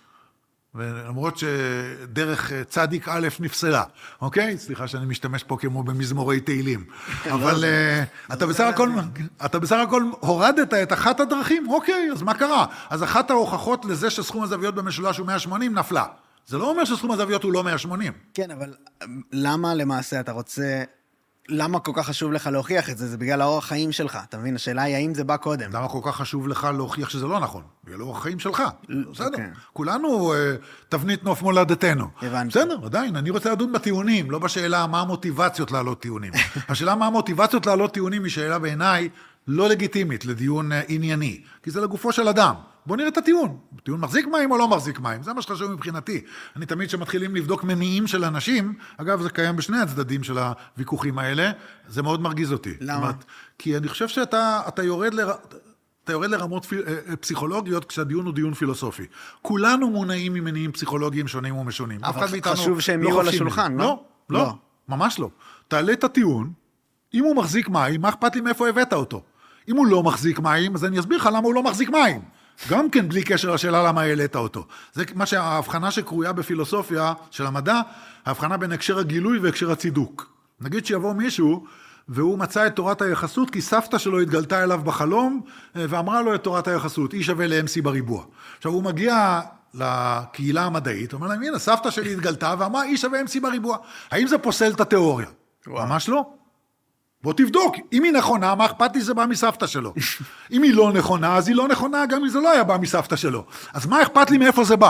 ולמרות שדרך צדיק א' נפסלה, אוקיי? סליחה שאני משתמש פה כמו במזמורי תהילים. אבל אתה בסך הכל הורדת את אחת הדרכים? אוקיי, אז מה קרה? אז אחת ההוכחות לזה שסכום הזוויות במשולש הוא 180 נפלה. זה לא אומר שסכום הזוויות הוא לא 180. כן, אבל למה למעשה אתה רוצה... למה כל כך חשוב לך להוכיח את זה? זה בגלל האורח חיים שלך. אתה מבין? השאלה היא האם זה בא קודם. למה כל כך חשוב לך להוכיח שזה לא נכון? בגלל האורח חיים שלך. בסדר. כולנו תבנית נוף מולדתנו. הבנתי. בסדר, עדיין. אני רוצה לדון בטיעונים, לא בשאלה מה המוטיבציות להעלות טיעונים. השאלה מה המוטיבציות להעלות טיעונים היא שאלה בעיניי לא לגיטימית לדיון ענייני. כי זה לגופו של אדם. בוא נראה את הטיעון. טיעון מחזיק מים או לא מחזיק מים? זה מה שחשוב מבחינתי. אני תמיד שמתחילים לבדוק מניעים של אנשים, אגב, זה קיים בשני הצדדים של הוויכוחים האלה, זה מאוד מרגיז אותי. למה? כי אני חושב שאתה יורד לרמות פסיכולוגיות כשהדיון הוא דיון פילוסופי. כולנו מונעים ממניעים פסיכולוגיים שונים ומשונים. אבל חשוב שהם יהיו על השולחן, לא? לא, ממש לא. תעלה את הטיעון, אם הוא מחזיק מים, מה אכפת לי מאיפה הבאת אותו? אם הוא לא מחזיק מים, אז אני אסביר לך למה הוא לא מחזיק מים. גם כן בלי קשר לשאלה למה העלית אותו. זה מה שההבחנה שקרויה בפילוסופיה של המדע, ההבחנה בין הקשר הגילוי והקשר הצידוק. נגיד שיבוא מישהו, והוא מצא את תורת היחסות, כי סבתא שלו התגלתה אליו בחלום, ואמרה לו את תורת היחסות, E שווה ל-MC בריבוע. עכשיו הוא מגיע לקהילה המדעית, הוא אומר להם, הנה, סבתא שלי התגלתה, ואמרה E שווה MC בריבוע. האם זה פוסל את התיאוריה? ממש לא. בוא תבדוק, אם היא נכונה, מה אכפת לי זה בא מסבתא שלו? אם היא לא נכונה, אז היא לא נכונה, גם אם זה לא היה בא מסבתא שלו. אז מה אכפת לי מאיפה זה בא?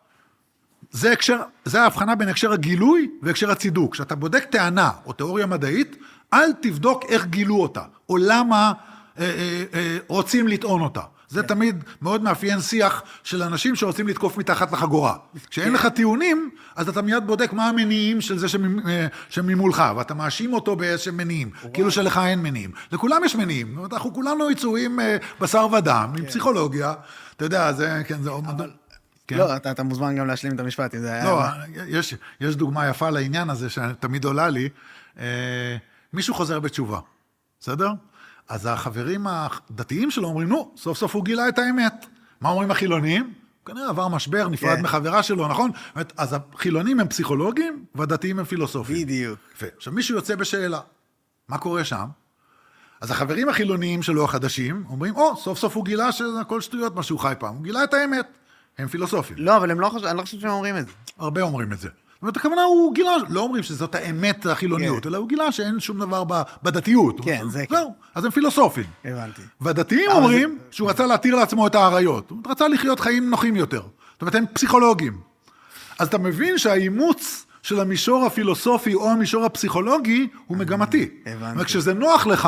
זה ההבחנה בין הקשר הגילוי והקשר הצידוק. כשאתה בודק טענה או תיאוריה מדעית, אל תבדוק איך גילו אותה, או למה רוצים לטעון אותה. זה תמיד מאוד מאפיין שיח של אנשים שרוצים לתקוף מתחת לחגורה. כשאין לך טיעונים, אז אתה מיד בודק מה המניעים של זה שממולך, ואתה מאשים אותו באיזשהם מניעים, כאילו שלך אין מניעים. לכולם יש מניעים, אנחנו כולנו יצורים בשר ודם, עם פסיכולוגיה, אתה יודע, זה, כן, זה עוד... לא, אתה מוזמן גם להשלים את המשפט, אם זה היה... לא, יש דוגמה יפה לעניין הזה, שתמיד עולה לי, מישהו חוזר בתשובה, בסדר? אז החברים הדתיים שלו אומרים, נו, סוף סוף הוא גילה את האמת. מה אומרים החילונים? כנראה עבר משבר, נפרד מחברה שלו, נכון? אז החילונים הם פסיכולוגים, והדתיים הם פילוסופים. בדיוק. עכשיו, מישהו יוצא בשאלה, מה קורה שם? אז החברים החילוניים שלו החדשים אומרים, סוף סוף הוא גילה שזה הכל שטויות מה שהוא חי פעם. הוא גילה את האמת. הם פילוסופים. לא, אבל אני לא חושב שהם אומרים את זה. הרבה אומרים את זה. זאת אומרת, הכוונה הוא גילה, לא אומרים שזאת האמת החילוניות, אלא הוא גילה שאין שום דבר בדתיות. כן, זה כן. זהו, אז הם פילוסופים. הבנתי. והדתיים אומרים שהוא רצה להתיר לעצמו את העריות. הוא רצה לחיות חיים נוחים יותר. זאת אומרת, הם פסיכולוגים. אז אתה מבין שהאימוץ של המישור הפילוסופי או המישור הפסיכולוגי הוא מגמתי. הבנתי. וכשזה נוח לך,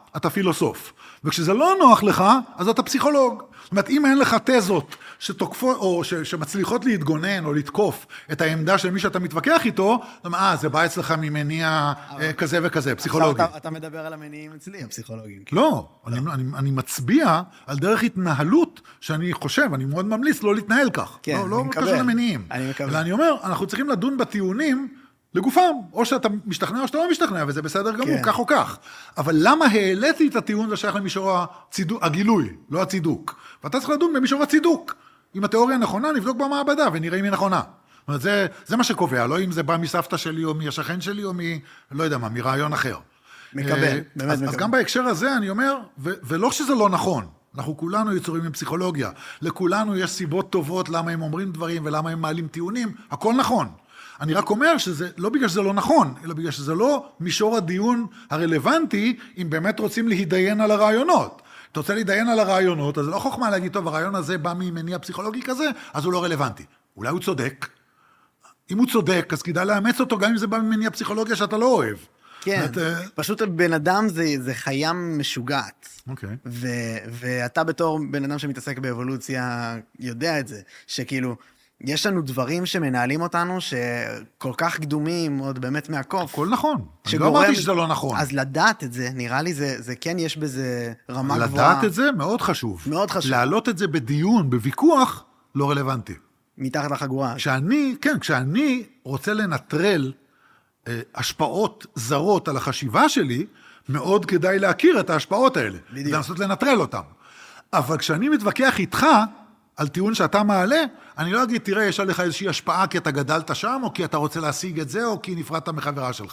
אתה פילוסוף. וכשזה לא נוח לך, אז אתה פסיכולוג. זאת אומרת, אם אין לך תזות שתוקפות, או שמצליחות להתגונן או לתקוף את העמדה של מי שאתה מתווכח איתו, זה בא אצלך ממניע כזה וכזה, פסיכולוגי. אתה מדבר על המניעים אצלי, הפסיכולוגים. לא, אני מצביע על דרך התנהלות שאני חושב, אני מאוד ממליץ לא להתנהל כך. כן, לא קשור למניעים. אלא אני אומר, אנחנו צריכים לדון בטיעונים לגופם, או שאתה משתכנע או שאתה לא משתכנע, וזה בסדר גמור, כך או כך. אבל למה העליתי את הטיעון לשייך למישור הגילוי, לא הצידוק? ואתה צריך לדון במישור הצידוק. אם התיאוריה נכונה, נבדוק במעבדה ונראה אם היא נכונה. זאת אומרת, זה מה שקובע, לא אם זה בא מסבתא שלי או מהשכן שלי או לא יודע מה, מרעיון אחר. מקבל, באמת מקבל. אז גם בהקשר הזה אני אומר, ולא שזה לא נכון, אנחנו כולנו יצורים עם פסיכולוגיה, לכולנו יש סיבות טובות למה הם אומרים דברים ולמה הם מעלים טיעונים, הכל נכון. אני רק אומר שזה לא בגלל שזה לא נכון, אלא בגלל שזה לא מישור הדיון הרלוונטי, אם באמת רוצים להידיין על הרעיונות. אתה רוצה להידיין על הרעיונות, אז זה לא חוכמה להגיד, טוב, הרעיון הזה בא ממניע פסיכולוגי כזה, אז הוא לא רלוונטי. אולי הוא צודק. אם הוא צודק, אז כדאי לאמץ אותו, גם אם זה בא ממניע פסיכולוגיה שאתה לא אוהב. כן, פשוט בן אדם זה חיים משוגעת. אוקיי. ואתה בתור בן אדם שמתעסק באבולוציה יודע את זה, שכאילו, יש לנו דברים שמנהלים אותנו שכל כך קדומים, עוד באמת מהקוף. הכל נכון. אני לא אמרתי שזה לא נכון. אז לדעת את זה, נראה לי, זה כן יש בזה רמה גבוהה. לדעת את זה מאוד חשוב. מאוד חשוב. להעלות את זה בדיון, בוויכוח, לא רלוונטי. מתחת לחגורה. כשאני רוצה לנטרל השפעות זרות על החשיבה שלי, מאוד כדאי להכיר את ההשפעות האלה. בדיוק. לנסות לנטרל אותם. אבל כשאני מתווכח איתך, על טיעון שאתה מעלה, אני לא אגיד, תראה, יש עליך איזושהי השפעה כי אתה גדלת שם, או כי אתה רוצה להשיג את זה, או כי נפרדת מחברה שלך.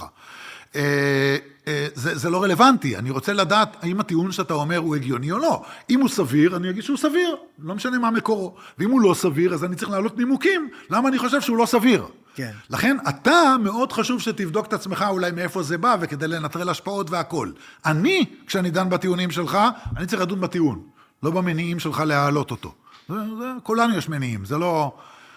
זה לא רלוונטי. אני רוצה לדעת האם הטיעון שאתה אומר הוא הגיוני או לא. אם הוא סביר, אני אגיד שהוא סביר. לא משנה מה מקורו. ואם הוא לא סביר, אז אני צריך להעלות נימוקים. למה אני חושב שהוא לא סביר? כן. לכן, אתה מאוד חשוב שתבדוק את עצמך אולי מאיפה זה בא, וכדי לנטרל השפעות והכל. כשאני דן בטיעונים שלך, אני צריך לדון בטיעון. לא במניעים שלך להעלות אותו. כולנו יש מניעים, זה לא...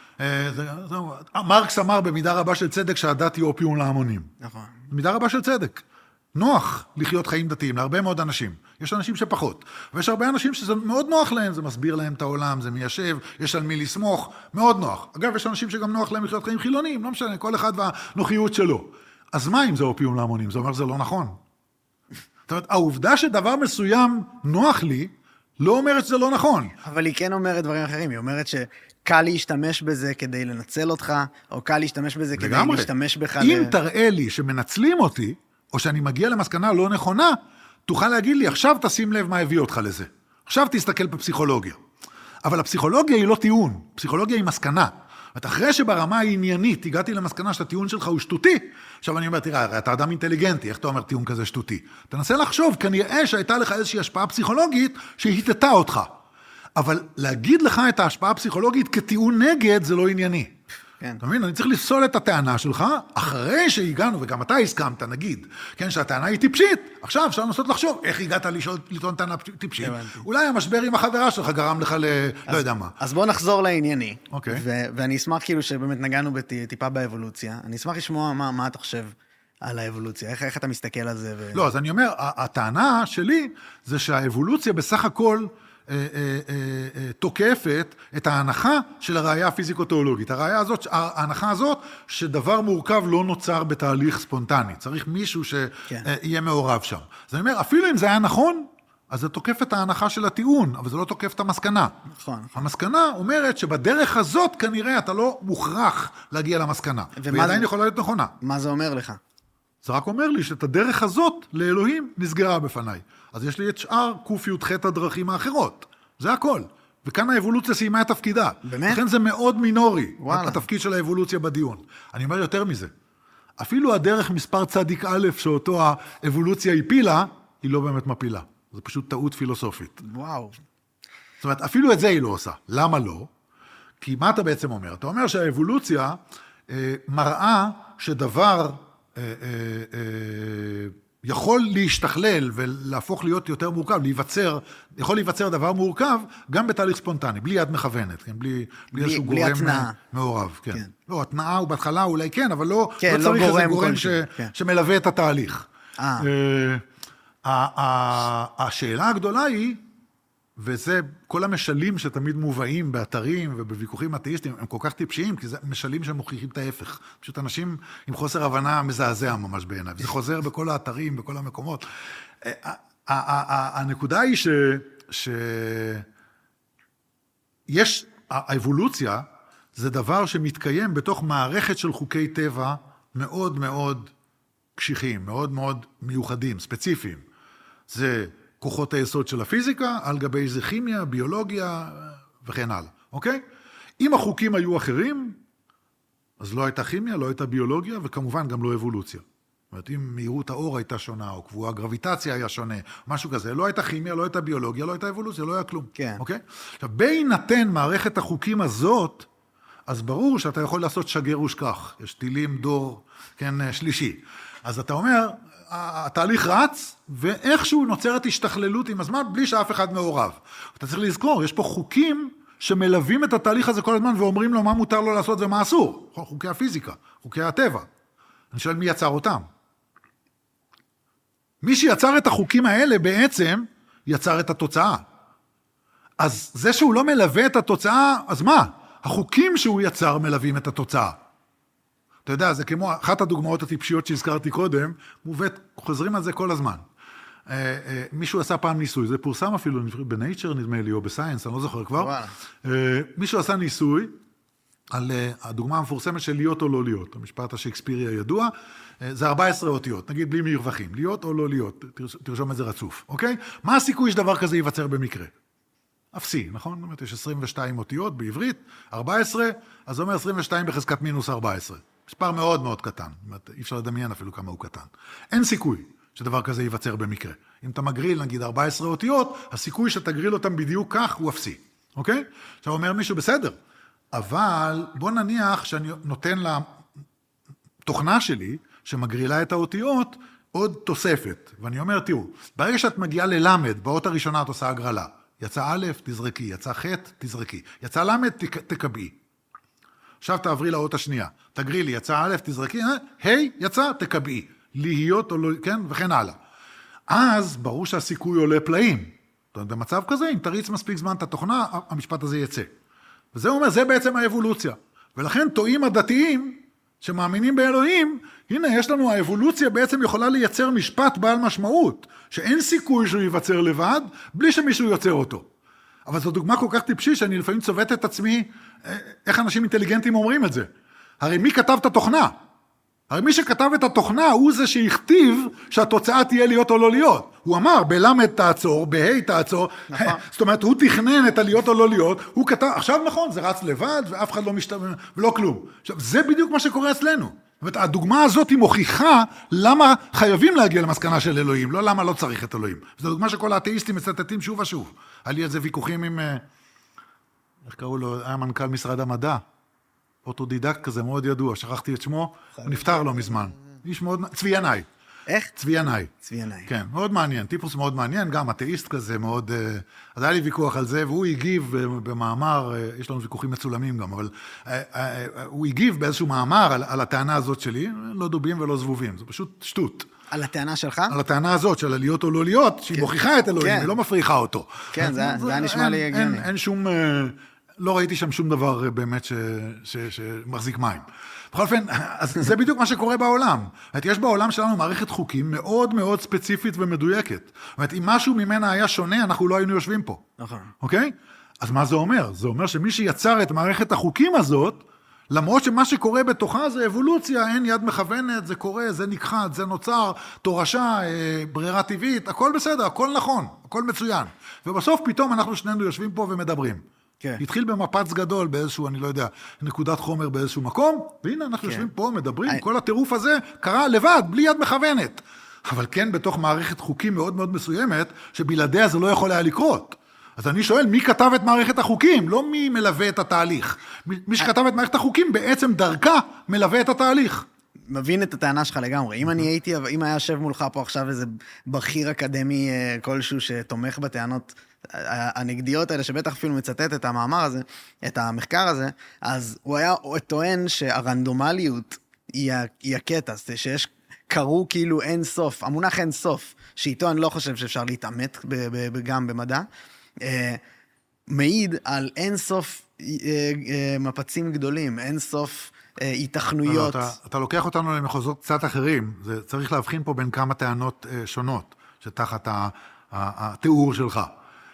מרקס אמר במידה רבה של צדק שהדת היא אופיום להמונים. נכון. במידה רבה של צדק. נוח לחיות חיים דתיים להרבה מאוד אנשים. יש אנשים שפחות. ויש הרבה אנשים שזה מאוד נוח להם, זה מסביר להם את העולם, זה מיישב, יש על מי לסמוך, מאוד נוח. אגב, יש אנשים שגם נוח להם לחיות חיים חילוניים, לא משנה, כל אחד והנוחיות שלו. אז מה אם זה אופיום להמונים? זה אומר שזה לא נכון. זאת אומרת, העובדה שדבר מסוים נוח לי, לא אומרת שזה לא נכון. אבל היא כן אומרת דברים אחרים, היא אומרת שקל להשתמש בזה כדי לנצל אותך, או קל להשתמש בזה כדי להשתמש בך. אם תראה לי שמנצלים אותי, או שאני מגיע למסקנה לא נכונה, תוכל להגיד לי, עכשיו תשים לב מה הביא אותך לזה. עכשיו תסתכל בפסיכולוגיה. אבל הפסיכולוגיה היא לא טיעון, פסיכולוגיה היא מסקנה. אחרי שברמה העניינית הגעתי למסקנה שהטיעון שלך הוא שטותי, עכשיו אני אומר, תראה, אתה אדם אינטליגנטי, איך אתה אומר טיעון כזה שטותי? תנסה לחשוב, כנראה שהייתה לך איזושהי השפעה פסיכולוגית שהתתה אותך. אבל להגיד לך את ההשפעה הפסיכולוגית כטיעון נגד, זה לא ענייני. כן. אתה מבין? אני צריך לפסול את הטענה שלך, אחרי שהגענו, וגם אתה הסכמת, נגיד, כן, שהטענה היא טיפשית, עכשיו אפשר לנסות לחשוב, איך הגעת לטעון טענה טיפשית? אולי המשבר עם החברה שלך גרם לך לא יודע מה. אז בוא נחזור לענייני. אוקיי. ואני אשמח כאילו שבאמת נגענו טיפה באבולוציה. אני אשמח לשמוע מה אתה חושב על האבולוציה, איך אתה מסתכל על זה? לא, אז אני אומר, הטענה שלי זה שהאבולוציה בסך הכל תוקפת את ההנחה של הראייה הפיזיקו-תיאולוגית. ההנחה הזאת שדבר מורכב לא נוצר בתהליך ספונטני. צריך מישהו שיהיה מעורב שם. אז אני אומר, אפילו אם זה היה נכון, אז זה תוקף את ההנחה של הטיעון, אבל זה לא תוקף את המסקנה. נכון. המסקנה אומרת שבדרך הזאת כנראה אתה לא מוכרח להגיע למסקנה. והיא עדיין יכולה להיות נכונה. מה זה אומר לך? זה רק אומר לי שאת הדרך הזאת לאלוהים נסגרה בפניי. אז יש לי את שאר ק"ח הדרכים האחרות. זה הכל. וכאן האבולוציה סיימה את תפקידה. באמת? לכן זה מאוד מינורי, וואלה. התפקיד של האבולוציה בדיון. אני אומר יותר מזה. אפילו הדרך מספר צדיק א' שאותו האבולוציה הפילה, היא לא באמת מפילה. זה פשוט טעות פילוסופית. וואו. זאת אומרת, אפילו את זה היא לא עושה. למה לא? כי מה אתה בעצם אומר? אתה אומר שהאבולוציה מראה שדבר יכול להשתכלל ולהפוך להיות יותר מורכב, יכול להיווצר דבר מורכב גם בתהליך ספונטני, בלי יד מכוונת, כן? בלי איזשהו גורם מעורב. כן. לא, התנאה הוא בהתחלה אולי כן, אבל לא צריך איזה גורם שמלווה את התהליך. השאלה הגדולה היא, וזה כל המשלים שתמיד מובאים באתרים ובוויכוחים אתאיסטיים, הם כל כך טיפשיים, כי זה משלים שמוכיחים את ההפך. פשוט אנשים עם חוסר הבנה מזעזע ממש בעיניי, וזה חוזר בכל האתרים, בכל המקומות. הנקודה היא שיש, האבולוציה זה דבר שמתקיים בתוך מערכת של חוקי טבע מאוד מאוד קשיחים, מאוד מאוד מיוחדים, ספציפיים. זה כוחות היסוד של הפיזיקה, על גבי זה כימיה, ביולוגיה וכן הלאה, אוקיי? אם החוקים היו אחרים, אז לא הייתה כימיה, לא הייתה ביולוגיה, וכמובן גם לא אבולוציה. זאת אומרת, אם מהירות האור הייתה שונה, או קבועה גרביטציה היה שונה, משהו כזה, לא הייתה כימיה, לא הייתה ביולוגיה, לא הייתה אבולוציה, לא היה כלום. כן. אוקיי? עכשיו, בהינתן מערכת החוקים הזאת, אז ברור שאתה יכול לעשות שגר ושכח. יש טילים דור, כן, שלישי. אז אתה אומר, התהליך רץ, ואיכשהו נוצרת השתכללות עם הזמן, בלי שאף אחד מעורב. אתה צריך לזכור, יש פה חוקים שמלווים את התהליך הזה כל הזמן, ואומרים לו מה מותר לו לעשות ומה אסור. חוקי הפיזיקה, חוקי הטבע. אני שואל מי יצר אותם. מי שיצר את החוקים האלה בעצם, יצר את התוצאה. אז זה שהוא לא מלווה את התוצאה, אז מה? החוקים שהוא יצר מלווים את התוצאה. אתה יודע, זה כמו אחת הדוגמאות הטיפשיות שהזכרתי קודם, מובאת, חוזרים על זה כל הזמן. מישהו עשה פעם ניסוי, זה פורסם אפילו בנייצ'ר נדמה לי, או בסיינס, אני לא זוכר כבר. מישהו עשה ניסוי על הדוגמה המפורסמת של להיות או לא להיות, המשפט השייקספירי הידוע, זה 14 אותיות, נגיד בלי מרווחים, להיות או לא להיות, תרשום את זה רצוף, אוקיי? מה הסיכוי שדבר כזה ייווצר במקרה? אפסי, נכון? זאת אומרת, יש 22 אותיות בעברית, 14, אז זה אומר 22 בחזקת מינוס 14. מספר מאוד מאוד קטן, זאת אומרת, אי אפשר לדמיין אפילו כמה הוא קטן. אין סיכוי שדבר כזה ייווצר במקרה. אם אתה מגריל, נגיד, 14 אותיות, הסיכוי שתגריל אותם בדיוק כך הוא אפסי, אוקיי? עכשיו אומר מישהו, בסדר, אבל בוא נניח שאני נותן לתוכנה שלי, שמגרילה את האותיות, עוד תוספת. ואני אומר, תראו, ברגע שאת מגיעה ללמד, באות הראשונה את עושה הגרלה. יצא א', תזרקי, יצא ח', תזרקי. יצא למד, תקבעי. עכשיו תעברי לאות השנייה. תגרילי, יצא א', תזרקי, היי, יצא, תקבעי. להיות או לא, כן, וכן הלאה. אז ברור שהסיכוי עולה פלאים. זאת אומרת, במצב כזה, אם תריץ מספיק זמן את התוכנה, המשפט הזה יצא. וזה אומר, זה בעצם האבולוציה. ולכן טועים הדתיים שמאמינים באלוהים, הנה, יש לנו, האבולוציה בעצם יכולה לייצר משפט בעל משמעות, שאין סיכוי שהוא ייווצר לבד, בלי שמישהו יוצר אותו. אבל זו דוגמה כל כך טיפשית, שאני לפעמים צובט את עצמי, איך אנשים אינטליגנטים אומרים את זה. הרי מי כתב את התוכנה? הרי מי שכתב את התוכנה, הוא זה שהכתיב שהתוצאה תהיה להיות או לא להיות. הוא אמר, בלמד תעצור, בהי תעצור, נכון. זאת אומרת, הוא תכנן את הלהיות או לא להיות, הוא כתב, עכשיו נכון, זה רץ לבד, ואף אחד לא משתמש, ולא כלום. עכשיו, זה בדיוק מה שקורה אצלנו. זאת אומרת, הדוגמה הזאת היא מוכיחה למה חייבים להגיע למסקנה של אלוהים, לא למה לא צריך את אלוהים. זו דוגמה שכל האתאיסטים מצטטים שוב ושוב. היה לי את זה ויכוחים עם, איך קראו לו, היה מנכ"ל משרד המדע, אוטודידקט כזה מאוד ידוע, שכחתי את שמו, הוא נפטר לא מזמן. איש מאוד, צבי ינאי. איך? צבי ינאי. צבי ינאי. כן, מאוד מעניין, טיפוס מאוד מעניין, גם אתאיסט כזה מאוד, אז היה לי ויכוח על זה, והוא הגיב במאמר, יש לנו ויכוחים מצולמים גם, אבל הוא הגיב באיזשהו מאמר על הטענה הזאת שלי, לא דובים ולא זבובים, זה פשוט שטות. על הטענה שלך? על הטענה הזאת של להיות או לא להיות, שהיא מוכיחה את אלוהים, היא לא מפריחה אותו. כן, זה היה נשמע לי הגיוני. אין שום, לא ראיתי שם שום דבר באמת שמחזיק מים. בכל אופן, אז זה בדיוק מה שקורה בעולם. יש בעולם שלנו מערכת חוקים מאוד מאוד ספציפית ומדויקת. זאת אומרת, אם משהו ממנה היה שונה, אנחנו לא היינו יושבים פה. נכון. אוקיי? אז מה זה אומר? זה אומר שמי שיצר את מערכת החוקים הזאת, למרות שמה שקורה בתוכה זה אבולוציה, אין יד מכוונת, זה קורה, זה נכחד, זה נוצר, תורשה, ברירה טבעית, הכל בסדר, הכל נכון, הכל מצוין. ובסוף פתאום אנחנו שנינו יושבים פה ומדברים. כן. התחיל במפץ גדול באיזשהו, אני לא יודע, נקודת חומר באיזשהו מקום, והנה אנחנו יושבים פה, מדברים, כל הטירוף הזה קרה לבד, בלי יד מכוונת. אבל כן בתוך מערכת חוקים מאוד מאוד מסוימת, שבלעדיה זה לא יכול היה לקרות. אז אני שואל, מי כתב את מערכת החוקים? לא מי מלווה את התהליך. מי שכתב את מערכת החוקים בעצם דרכה מלווה את התהליך. מבין את הטענה שלך לגמרי. אם היה יושב מולך פה עכשיו איזה בכיר אקדמי כלשהו שתומך בטענות הנגדיות האלה, שבטח אפילו מצטט את המאמר הזה, את המחקר הזה, אז הוא היה טוען שהרנדומליות היא הקטע, שיש קראו כאילו אין סוף, המונח אין סוף, שאיתו אני לא חושב שאפשר להתעמת גם במדע, מעיד על אין סוף מפצים גדולים, אין סוף התכנויות. אתה לוקח אותנו למחוזות קצת אחרים, זה צריך להבחין פה בין כמה טענות שונות, שתחת התיאור שלך.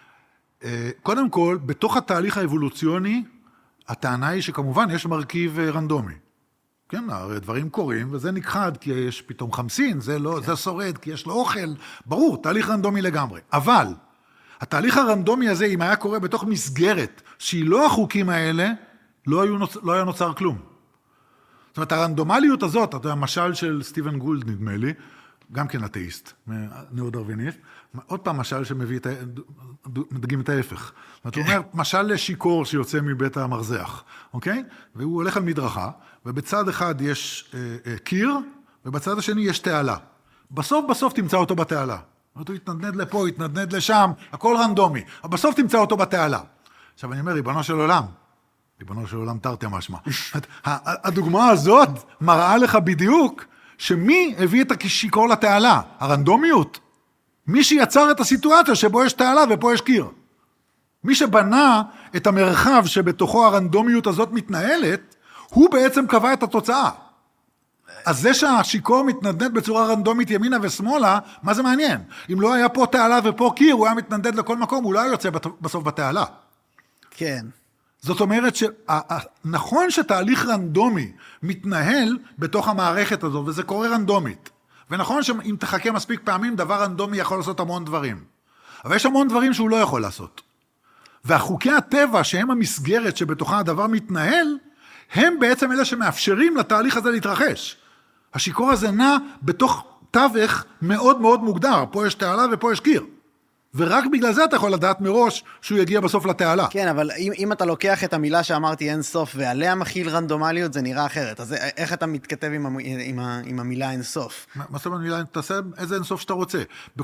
קודם כל, בתוך התהליך האבולוציוני, הטענה היא שכמובן יש מרכיב רנדומי. כן, הרי דברים קורים, וזה נכחד כי יש פתאום חמסין, זה שורד כי יש לו אוכל, ברור, תהליך רנדומי לגמרי. אבל, התהליך הרנדומי הזה, אם היה קורה בתוך מסגרת, שהיא לא החוקים האלה, לא היה נוצר כלום. זאת אומרת, הרנדומליות הזאת, אתה יודע, משל של סטיבן גולד, נדמה לי, גם כן אתאיסט, ניאו-דרוויניסט, עוד פעם משל מדגים את ההפך. זאת אומרת, משל לשיקור שיוצא מבית המרזח, אוקיי? והוא הולך על מדרכה, ובצד אחד יש קיר, ובצד השני יש תעלה. בסוף תמצא אותו בתעלה. הוא יתנדנד לפה, יתנדנד לשם, הכל רנדומי. אבל בסוף תמצא אותו בתעלה. עכשיו אני אומר, ריבונו של עולם תרתי משמע. הדוגמה הזאת מראה לך בדיוק שמי הביא את השיקור לתעלה? הרנדומיות. מי שיצר את הסיטואציה שבו יש תעלה ופה יש קיר. מי שבנה את המרחב שבתוכו הרנדומיות הזאת מתנהלת, הוא בעצם קבע את התוצאה. אז זה שהשיקור מתנדנד בצורה רנדומית ימינה ושמאלה, מה זה מעניין? אם לא היה פה תעלה ופה קיר, הוא היה מתנדנד לכל מקום, הוא לא היה יוצא בסוף בתעלה. כן. זאת אומרת שנכון שתהליך רנדומי מתנהל בתוך המערכת הזו, וזה קורה רנדומית. ונכון שאם תחכה מספיק פעמים, דבר רנדומי יכול לעשות המון דברים. אבל יש המון דברים שהוא לא יכול לעשות. והחוקי הטבע, שהם המסגרת שבתוכה הדבר מתנהל, הם בעצם אלה שמאפשרים לתהליך הזה להתרחש. השיקור הזה נע בתוך תווך מאוד מאוד מוגדר. פה יש תעלה ופה יש קיר. ורק בגלל זה אתה יכול לדעת מראש שהוא יגיע בסוף לתעלה. כן, אבל אם אתה לוקח את המילה שאמרתי אין סוף, ועליה מכיל רנדומליות, זה נראה אחרת. אז איך אתה מתכתב עם המילה אין סוף? מה זאת אומרת מילה? תעשה איזה אין סוף שאתה רוצה.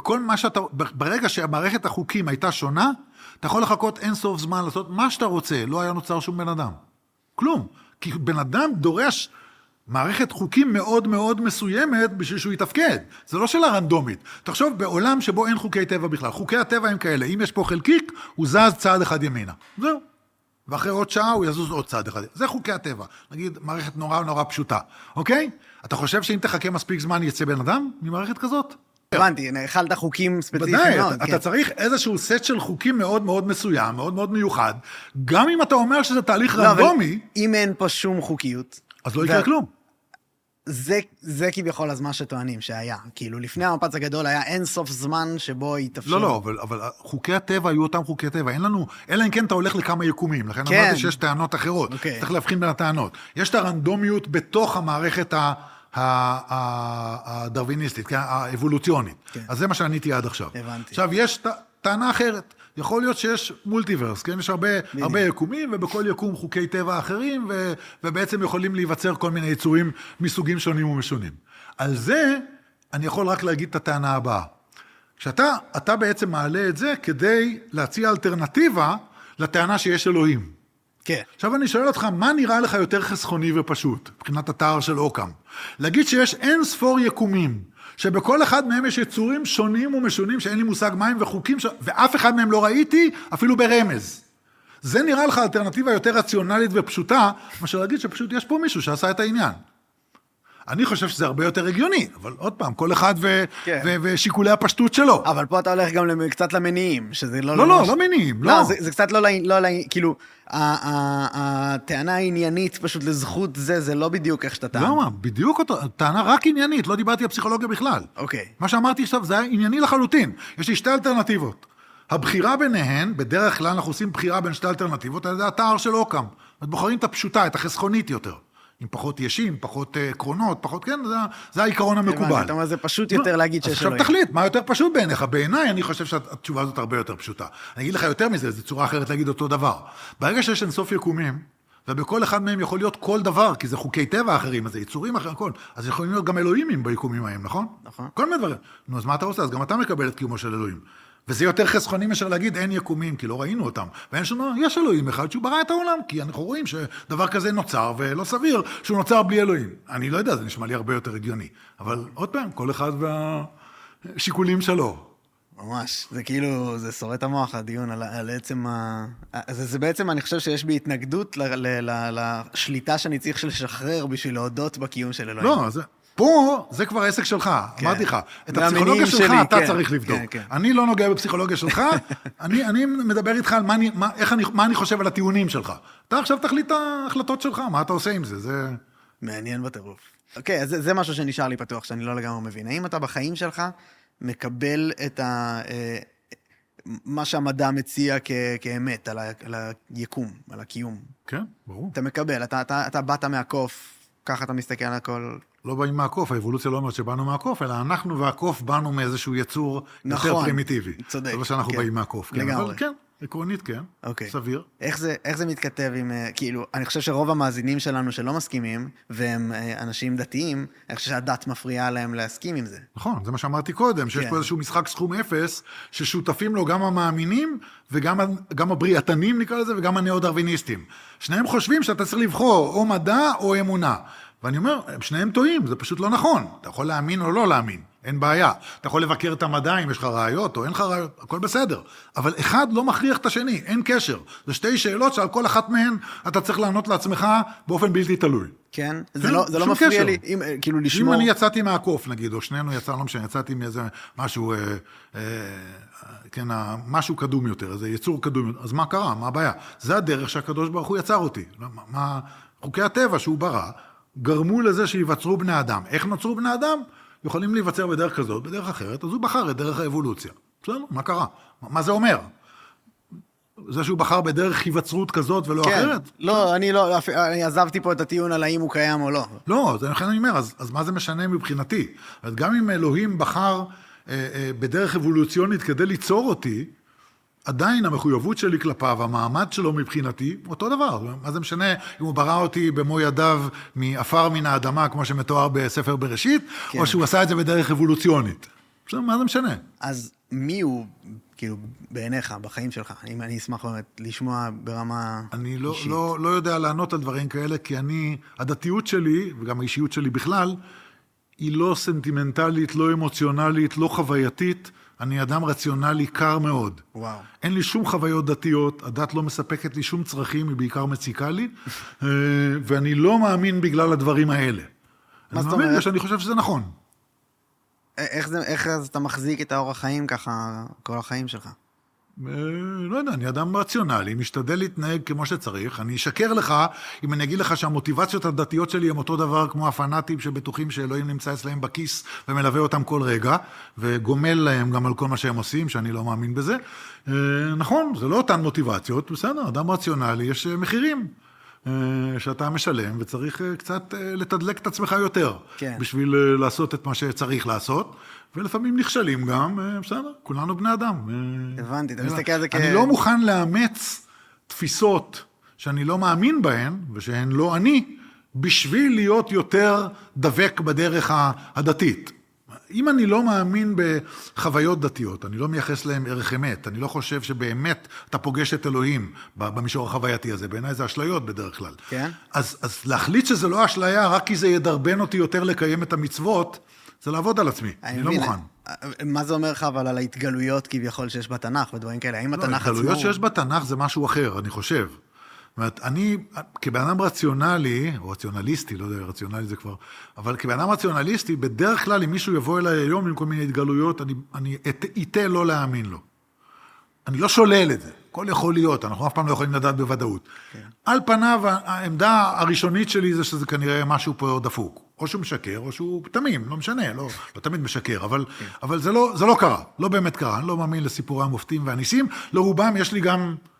ברגע שהמערכת החוקים הייתה שונה, אתה יכול לחכות אין סוף זמן לעשות מה שאתה רוצה. לא היה נוצר שום בן אדם. כלום. כי בן אדם דורש מערכת חוקים מאוד מאוד מסוימת בשביל שהוא יתפקד. זה לא שאלה רנדומית. תחשוב, בעולם שבו אין חוקי טבע בכלל. חוקי הטבע הם כאלה. אם יש פה חלקיק, הוא זז צעד אחד ימינה. זהו. ואחרי עוד שעה הוא יזוז עוד צעד אחד. זה חוקי הטבע. נגיד, מערכת נורא פשוטה. אוקיי? אתה חושב שאם תחכה מספיק זמן יצא בן אדם ממערכת כזאת? הבנתי, החלת חוקים ספציפיים מאוד. אתה צריך איזשהו סט של חוקים מאוד מאוד מסוים, מאוד מאוד מיוחד, גם אם אתה אומר שזה תהליך רנדומי. אם אין פה שום חוקיות. אז לא יקרה כלום. זה כביכול אז מה שטוענים שהיה. כאילו, לפני המפץ הגדול היה אין סוף זמן שבו יתאפשר. לא, אבל חוקי הטבע היו אותם חוקי הטבע. אין לנו, אלא אם כן אתה הולך לכמה יקומים. לכן אמרתי שיש טענות אחרות. צריך להבחין בין הטענות. יש את הרנדומיות בתוך המערכת הדרוויניסטית, האבולוציונית. אז זה מה שעניתי עד עכשיו. עכשיו, יש טענה אחרת. יכול להיות שיש מולטיברס, כן? יש הרבה יקומים, ובכל יקום חוקי טבע אחרים, ובעצם יכולים להיווצר כל מיני יצורים מסוגים שונים ומשונים. על זה אני יכול רק להגיד את הטענה הבאה. כשאתה בעצם מעלה את זה כדי להציע אלטרנטיבה לטענה שיש אלוהים. כן. עכשיו אני שואל אותך, מה נראה לך יותר חסכוני ופשוט, מבחינת התאר של אוקם? להגיד שיש אין ספור יקומים, שבכל אחד מהם יש יצורים שונים ומשונים, שאין לי מושג מים וחוקים, ואף אחד מהם לא ראיתי, אפילו ברמז. זה נראה לך אלטרנטיבה יותר רציונלית ופשוטה, מאשר להגיד שפשוט יש פה מישהו שעשה את העניין. אני חושב שזה הרבה יותר הגיוני, אבל עוד פעם, כל אחד ושיקולי הפשטות שלו. אבל פה אתה הולך גם קצת למניעים, שזה לא... לא מניעים, לא. זה קצת לא, כאילו, הטענה העניינית פשוט לזכות זה לא בדיוק איך שאתה טען. לא, בדיוק אותו, טענה רק עניינית, לא דיברתי על פסיכולוגיה בכלל. אוקיי. מה שאמרתי עכשיו, זה היה ענייני לחלוטין. יש לי שתי אלטרנטיבות. הבחירה ביניהן, בדרך כלל אנחנו עושים בחירה בין שתי אלטרנטיבות, על ידי התאר של אוקם. בוחרים את הפשוטה, את החסכונית יותר. עם פחות ישים, פחות קרונות, פחות, כן, זה העיקרון המקובל. אתה אומר, זה פשוט יותר להגיד שיש אלוהים. עכשיו תחליט, מה יותר פשוט בעיניך? בעיניי, אני חושב שהתשובה הזאת הרבה יותר פשוטה. אני אגיד לך יותר מזה, זו צורה אחרת להגיד אותו דבר. ברגע שיש אינסוף יקומים, ובכל אחד מהם יכול להיות כל דבר, כי זה חוקי טבע אחרים, אז זה יצורים אחרים, הכל, אז יכולים להיות גם אלוהימים ביקומים ההם, נכון? נכון. כל מיני דברים. נו, אז מה אתה עושה? אז גם אתה מקבל את קיומו של אלוהים. וזה יותר חסכוני מאשר להגיד, אין יקומים, כי לא ראינו אותם. ואין שום, יש אלוהים אחד שהוא ברא את העולם, כי אנחנו רואים שדבר כזה נוצר, ולא סביר שהוא נוצר בלי אלוהים. אני לא יודע, זה נשמע לי הרבה יותר הגיוני. אבל עוד פעם, כל אחד והשיקולים שלו. ממש, זה כאילו, זה שורט המוח, הדיון על עצם זה בעצם, אני חושב שיש בי התנגדות לשליטה שאני צריך לשחרר בשביל להודות בקיום של אלוהים. לא, פה זה כבר העסק שלך, אמרתי לך. את הפסיכולוגיה שלך אתה צריך לבדוק. אני לא נוגע בפסיכולוגיה שלך, אני מדבר איתך על מה אני חושב על הטיעונים שלך. אתה עכשיו תחליט את ההחלטות שלך, מה אתה עושה עם זה? זה מעניין בטירוף. אוקיי, אז זה משהו שנשאר לי פתוח, שאני לא לגמרי מבין. האם אתה בחיים שלך מקבל את מה שהמדע מציע כאמת, על היקום, על הקיום? כן, ברור. אתה מקבל, אתה באת מהקוף, ככה אתה מסתכל על הכל. לא באים מהקוף, האבולוציה לא אומרת שבאנו מהקוף, אלא אנחנו והקוף באנו מאיזשהו יצור יותר פרימיטיבי. צודק. זה לא שאנחנו באים מהקוף. לגמרי. אבל כן, עקרונית כן, סביר. איך זה מתכתב עם, כאילו, אני חושב שרוב המאזינים שלנו שלא מסכימים, והם אנשים דתיים, אני חושב שהדת מפריעה להם להסכים עם זה. נכון, זה מה שאמרתי קודם, שיש פה איזשהו משחק סכום אפס, ששותפים לו גם המאמינים, וגם הבריאתנים נקרא לזה, וגם הנאו-דרוויניסטים. שניהם חושבים שאתה צריך לבחור או מדע או אמונה. ואני אומר, שניהם טועים, זה פשוט לא נכון. אתה יכול להאמין או לא להאמין, אין בעיה. אתה יכול לבקר את המדע אם יש לך ראיות או אין לך ראיות, הכל בסדר. אבל אחד לא מכריח את השני, אין קשר. זה שתי שאלות שעל כל אחת מהן אתה צריך לענות לעצמך באופן בלתי תלוי. כן? זה לא מפריע לי, כאילו לשמור. אם אני יצאתי מהקוף, נגיד, או שנינו יצאנו, לא משנה, יצאתי מאיזה משהו, כן, משהו קדום יותר, איזה יצור קדום יותר, אז מה קרה? מה הבעיה? זה הדרך שהקדוש ברוך הוא יצר אותי. חוקי הטבע שהוא ברא, גרמו לזה שיווצרו בני אדם. איך נוצרו בני אדם? יכולים להיווצר בדרך כזאת, בדרך אחרת, אז הוא בחר את דרך האבולוציה. בסדר? מה קרה? מה זה אומר? זה שהוא בחר בדרך היווצרות כזאת ולא אחרת? לא, אני עזבתי פה את הטיעון על האם הוא קיים או לא. לא, זה לכן אני אומר, אז מה זה משנה מבחינתי? אז גם אם אלוהים בחר בדרך אבולוציונית כדי ליצור אותי, עדיין המחויבות שלי כלפיו, המעמד שלו מבחינתי, אותו דבר. מה זה משנה אם הוא ברא אותי במו ידיו מאפר מן האדמה, כמו שמתואר בספר בראשית, או שהוא עשה את זה בדרך אבולוציונית. מה זה משנה? אז מי הוא, כאילו, בעיניך, בחיים שלך? אם אני אשמח באמת לשמוע ברמה אישית. אני לא יודע לענות על דברים כאלה, כי הדתיות שלי, וגם האישיות שלי בכלל, היא לא סנטימנטלית, לא אמוציונלית, לא חווייתית, אני אדם רציונלי קר מאוד. וואו. אין לי שום חוויות דתיות, הדת לא מספקת לי שום צרכים, היא בעיקר מציקה לי, ואני לא מאמין בגלל הדברים האלה. אני מאמין שאני חושב שזה נכון. איך אתה מחזיק את האורח חיים ככה, כל החיים שלך? לא יודע, אני אדם רציונלי, משתדל להתנהג כמו שצריך, אני אשקר לך אם אני אגיד לך שהמוטיבציות הדתיות שלי הם אותו דבר כמו הפנאטים שבטוחים שאלוהים נמצא אצלהם בכיס ומלווה אותם כל רגע, וגומל להם גם על כל מה שהם עושים, שאני לא מאמין בזה. נכון, זה לא אותן מוטיבציות, בסדר, אדם רציונלי, יש מחירים שאתה משלם וצריך קצת לתדלק את עצמך יותר, בשביל לעשות את מה שצריך לעשות. ולפעמים נכשלים גם, בסדר, כולנו בני אדם. הבנתי, אתה מסתכל על זה אני לא מוכן לאמץ תפיסות שאני לא מאמין בהן, ושהן לא אני, בשביל להיות יותר דבק בדרך הדתית. אם אני לא מאמין בחוויות דתיות, אני לא מייחס להם ערך אמת, אני לא חושב שבאמת אתה פוגש את אלוהים במישור החווייתי הזה, בעיניי זה אשליות בדרך כלל. כן? אז להחליט שזה לא אשליה, רק כי זה ידרבן אותי יותר לקיים את המצוות, זה לעבוד על עצמי, אני לא מוכן. מה זה אומר לך אבל על ההתגלויות כביכול שיש בתנ"ך ודברים כאלה? האם התנ"ך עצמו... ההתגלויות שיש בתנ"ך זה משהו אחר, אני חושב. זאת אומרת, אני, כבן אדם רציונלי, או רציונליסטי, לא יודע, רציונלי זה כבר, אבל כבן אדם רציונליסטי, בדרך כלל אם מישהו יבוא אליי היום עם כל מיני התגלויות, אני אתא לא להאמין לו. אני לא שולל את זה, הכל יכול להיות, אנחנו אף פעם לא יכולים לדעת בוודאות. על פניו, העמדה הראשונית שלי זה שזה כנראה משהו פה דפוק. או שהוא משקר, או שהוא תמים, לא משנה, לא תמיד משקר, אבל זה לא קרה, לא באמת קרה, אני לא מאמין לסיפורי המופתים והניסים, לרובם יש לי גם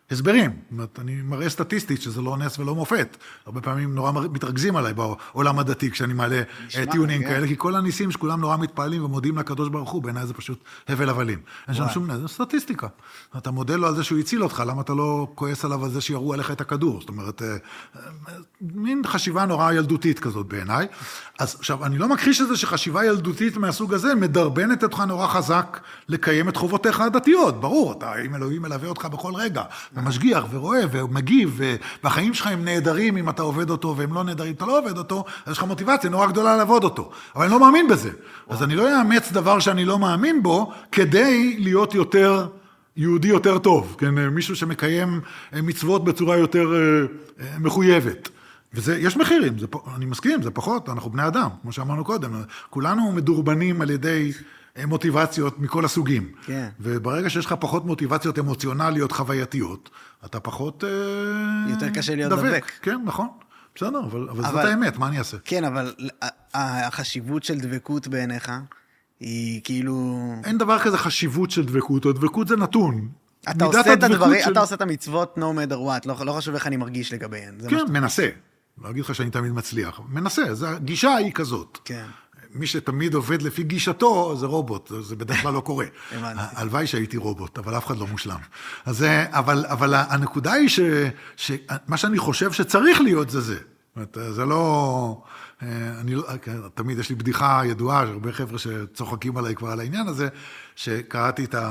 הסברים. זאת אומרת, אני מראה סטטיסטית שזה לא נס ולא מופת. הרבה פעמים נורא מתרכזים עליי בעולם הדתי כשאני מעלה טיונים כאלה, כי כל הניסים שכולם נורא מתפעלים ומודיעים לקדוש ברוך הוא, בעיניי זה פשוט הבל הבלים. אין שם שום נס, זה סטטיסטיקה. אתה מודה לו על זה שהוא הציל אותך, למה אתה לא כועס עליו על זה שירו עליך את הכדור? זאת אומרת, מין חשיבה נורא ילדותית כזאת בעיניי. אז עכשיו, אני לא מכחיש את זה שחשיבה ילדותית מהסוג הזה מדרבנת אותך נורא חזק לקיים את חובותיך הדתיות. ברור, אתה, אם אלוהים מלווה אותך בכל רגע, ומשגיח ורואה ומגיב, והחיים שלך הם נהדרים אם אתה עובד אותו, והם לא נהדרים, אתה לא עובד אותו, אז יש לך מוטיבציה נורא גדולה לעבוד אותו. אבל אני לא מאמין בזה. אז אני לא אאמץ דבר שאני לא מאמין בו, כדי להיות יותר יהודי יותר טוב, כן? מישהו שמקיים מצוות בצורה יותר מחויבת. וזה, יש מחירים, אני מסכים, זה פחות, אנחנו בני אדם, כמו שאמרנו קודם, כולנו מדורבנים על ידי מוטיבציות מכל הסוגים. כן. וברגע שיש לך פחות מוטיבציות אמוציונליות, חווייתיות, אתה פחות יותר קשה להיות דבק. כן, נכון. בסדר, אבל זאת האמת, מה אני אעשה? כן, אבל החשיבות של דבקות בעיניך, היא כאילו... אין דבר כזה חשיבות של דבקות, או דבקות זה נתון. אתה עושה את הדברים, אתה עושה את המצוות no matter what, לא חשוב איך אני מרגיש לגביהן. כן, מנסה. לא אגיד לך שאני תמיד מצליח. מנסה, הגישה היא כזאת. כן. מי שתמיד עובד לפי גישתו, זה רובוט, זה בדרך כלל לא קורה. הלוואי שהייתי רובוט, אבל אף אחד לא מושלם. אבל הנקודה היא שמה שאני חושב שצריך להיות זה. זה לא... תמיד יש לי בדיחה ידועה, הרבה חבר'ה שצוחקים עליי כבר על העניין הזה, שקראתי את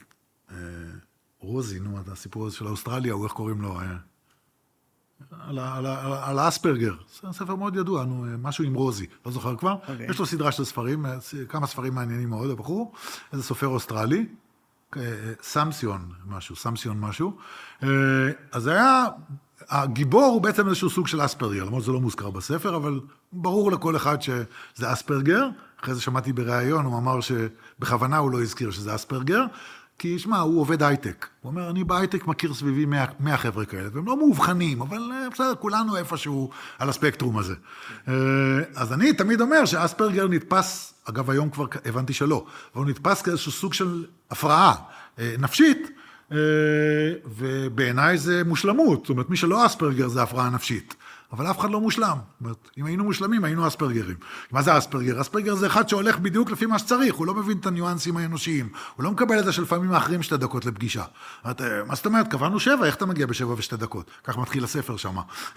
רוזי, את הסיפור הזה של האוסטרליה, הוא איך קוראים לו... על האספרגר, זה ספר מאוד ידוע, משהו עם רוזי, לא זוכר כבר, יש לו סדרה של ספרים, כמה ספרים מעניינים מאוד, הבחור, איזה סופר אוסטרלי, סמסיון משהו, אז היה, הגיבור הוא בעצם איזשהו סוג של אספרגר, למרות זה לא מוזכר בספר, אבל ברור לכל אחד שזה אספרגר, אחרי זה שמעתי בראיון, הוא אמר שבכוונה הוא לא הזכיר שזה אספרגר, כי, שמע, הוא עובד הייטק. הוא אומר, אני בהייטק מכיר סביבי 100 חבר'ה כאלה, והם לא מאובחנים, אבל בסדר, כולנו איפשהו על הספקטרום הזה. אז אני תמיד אומר שאספרגר נתפס, אגב, היום כבר הבנתי שלא, אבל הוא נתפס כאיזשהו סוג של הפרעה נפשית, ובעיניי זה מושלמות. זאת אומרת, מי שלא אספרגר זה הפרעה נפשית. אבל אף אחד לא מושלם. זאת אומרת, אם היינו מושלמים, היינו אספרגרים. מה זה אספרגר? אספרגר זה אחד שהולך בדיוק לפי מה שצריך, הוא לא מבין את הניואנסים האנושיים, הוא לא מקבל את זה שלפעמים האחרים 2 דקות לפגישה. מה זאת אומרת? קבענו 7, איך אתה מגיע ב7 ו2 דקות? כך מתחיל הספר שם.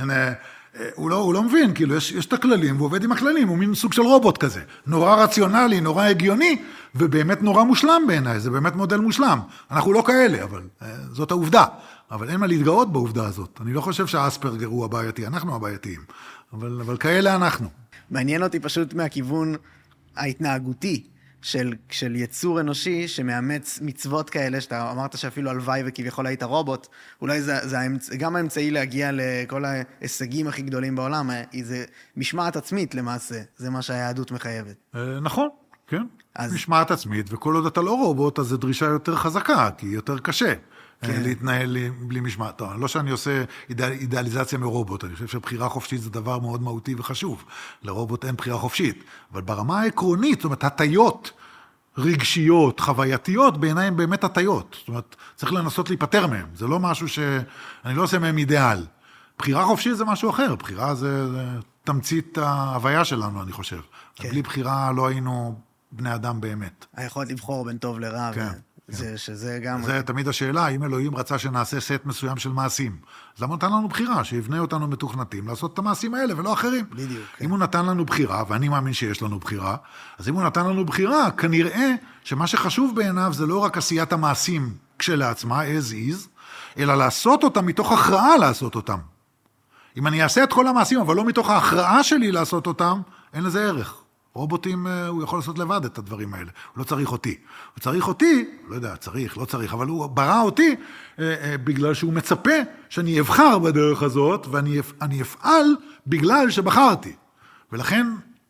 הוא לא מבין, כאילו, יש את הכללים, והוא עובד עם הכללים, הוא מין סוג של רובוט כזה. נורא רציונלי, נורא הגיוני, ובאמת נורא מושלם בעיניי, זה באמת מודל מושלם. אנחנו לא כאלה, אבל זאת העובדה. אבל אין מה להתגאות בעובדה הזאת. אני לא חושב שהאספרגר הוא הבעייתי, אנחנו הבעייתיים. אבל כאלה אנחנו. מעניין אותי פשוט מהכיוון ההתנהגותי של יצור אנושי שמאמץ מצוות כאלה, שאתה אמרת שאפילו הלוואי וכביכול היית רובוט, אולי זה גם האמצעי להגיע לכל ההישגים הכי גדולים בעולם, זה משמעת עצמית למעשה, זה מה שהיהדות מחייבת. נכון, כן. משמעת עצמית, וכל עוד אתה לא רובוט, אז זו דרישה יותר חזקה, כי יותר קשה. להתנהל בלי משמעת. לא שאני עושה אידיאליזציה מרובוט, אני חושב שבחירה חופשית זה דבר מאוד מהותי וחשוב. לרובוט אין בחירה חופשית, אבל ברמה העקרונית, זאת אומרת, הטיות רגשיות, חווייתיות, בעיניי הן באמת הטיות. זאת אומרת, צריך לנסות להיפטר מהם. זה לא משהו שאני לא עושה מהם אידיאל. בחירה חופשית זה משהו אחר. בחירה זה תמצית ההוויה שלנו, אני חושב. בלי בחירה לא היינו בני אדם באמת. היכולת לבחור בין טוב לרע. כן. שזה גם... זה תמיד השאלה, אם אלוהים רצה שנעשה סט מסוים של מעשים, אז למה נתן לנו בחירה, שיבנה אותנו מתוכנתים, לעשות את המעשים האלה ולא אחרים. בדיוק. אם הוא נתן לנו בחירה, ואני מאמין שיש לנו בחירה, אז אם הוא נתן לנו בחירה, כנראה שמה שחשוב בעיניו זה לא רק עשיית המעשים כשלעצמה, as is, אלא לעשות אותם מתוך הכרעה לעשות אותם. אם אני אעשה את כל המעשים, אבל לא מתוך ההכרעה שלי לעשות אותם, אין לזה ערך. רובוטים, הוא יכול לעשות לבד את הדברים האלה. הוא לא צריך אותי. הוא צריך אותי, לא יודע, צריך, לא צריך, אבל הוא ברא אותי בגלל שהוא מצפה שאני אבחר בדרך הזאת, ואני אפעל בגלל שבחרתי. ולכן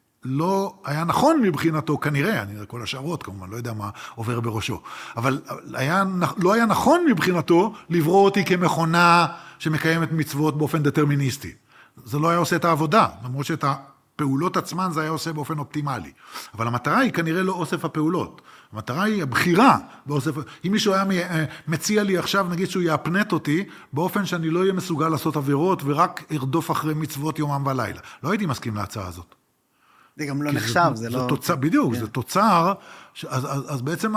לא היה נכון מבחינתו, כנראה, אני כל השערות כמובן, לא יודע מה עובר בראשו, אבל לא היה נכון מבחינתו לברוא אותי כמכונה שמקיימת מצוות באופן דטרמיניסטי. זה לא היה עושה את העבודה, למרות שאת הפעולות עצמן זה היה עושה באופן אופטימלי. אבל המטרה היא כנראה לא אוסף הפעולות. המטרה היא הבחירה באוסף... אם מישהו היה מציע לי עכשיו, נגיד שהוא יאפנט אותי, באופן שאני לא אהיה מסוגל לעשות עבירות, ורק ארדוף אחרי מצוות יומם ולילה. לא הייתי מסכים להצעה הזאת. זה גם לא נחשב, זה לא... בדיוק, זה תוצר, אז בעצם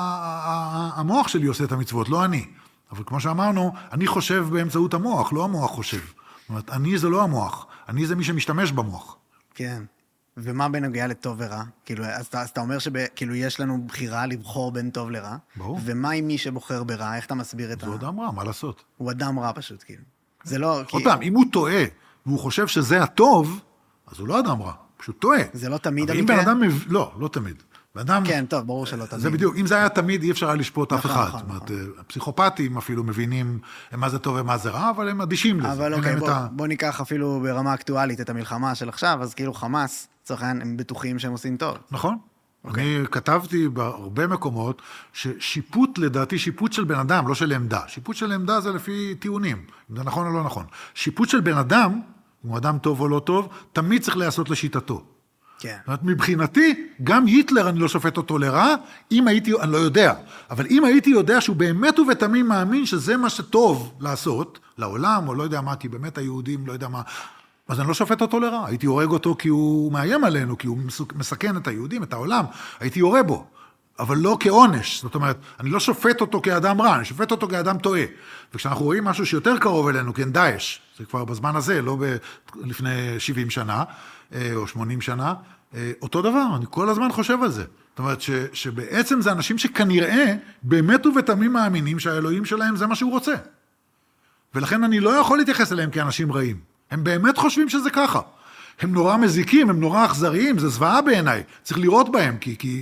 המוח שלי עושה את המצוות, לא אני. אבל כמו שאמרנו, אני חושב באמצעות המוח, לא המוח חושב. זאת אומרת, אני זה לא המוח, אני זה מי שמשתמש במוח. כן. ומה בנוגע לטוב ורע? כאילו, אז אתה אומר שכאילו יש לנו בחירה לבחור בין טוב לרע. ברור. ומה עם מי שבוחר ברע? איך אתה מסביר את זה אדם רע, מה לעשות? הוא אדם רע פשוט, כאילו. זה לא... עוד פעם, אם הוא טועה, והוא חושב שזה הטוב, אז הוא לא אדם רע, פשוט טועה. זה לא תמיד המקרה? אם בן אדם... לא, לא תמיד. כן, טוב, ברור שלא תמיד. זה בדיוק, אם זה היה תמיד, אי אפשר היה לשפוט אף אחד. זאת אומרת, הפסיכופטים אפילו מבינים מה זה טוב ומה זה רע, אבל הם אדישים לזה. אבל אוקיי, בוא ניקח אפילו ברמה אקטואלית את המלחמה של עכשיו, אז כאילו חמאס, צריך הם בטוחים שהם עושים טוב. נכון. אני כתבתי בהרבה מקומות ששיפוט, לדעתי, שיפוט של בן אדם, לא של עמדה. שיפוט של עמדה זה לפי טיעונים, אם זה נכון או לא נכון. שיפוט של בן אדם, אם הוא אדם טוב או לא טוב, תמיד צריך לעשות לשיטתו. כן. זאת אומרת, מבחינתי, גם היטלר אני לא שופט אותו לרע, אם הייתי, אני לא יודע, אבל אם הייתי יודע שהוא באמת ובתמים מאמין שזה מה שטוב לעשות, לעולם, או לא יודע מה, כי באמת היהודים, לא יודע מה, אז אני לא שופט אותו לרע, הייתי הורג אותו כי הוא מאיים עלינו, כי הוא מסכן את היהודים, את העולם, הייתי הורג בו, אבל לא כעונש, זאת אומרת, אני לא שופט אותו כאדם רע, אני שופט אותו כאדם טועה, וכשאנחנו רואים משהו שיותר קרוב אלינו, כן, דאעש, זה כבר בזמן הזה, לא לפני 70 שנה, או 80 שנה, אותו דבר, אני כל הזמן חושב על זה. זאת אומרת, שבעצם זה אנשים שכנראה באמת ובתמים מאמינים שהאלוהים שלהם זה מה שהוא רוצה. ולכן אני לא יכול להתייחס אליהם כאנשים רעים. הם באמת חושבים שזה ככה. הם נורא מזיקים, הם נורא אכזריים, זה זוועה בעיניי. צריך לראות בהם,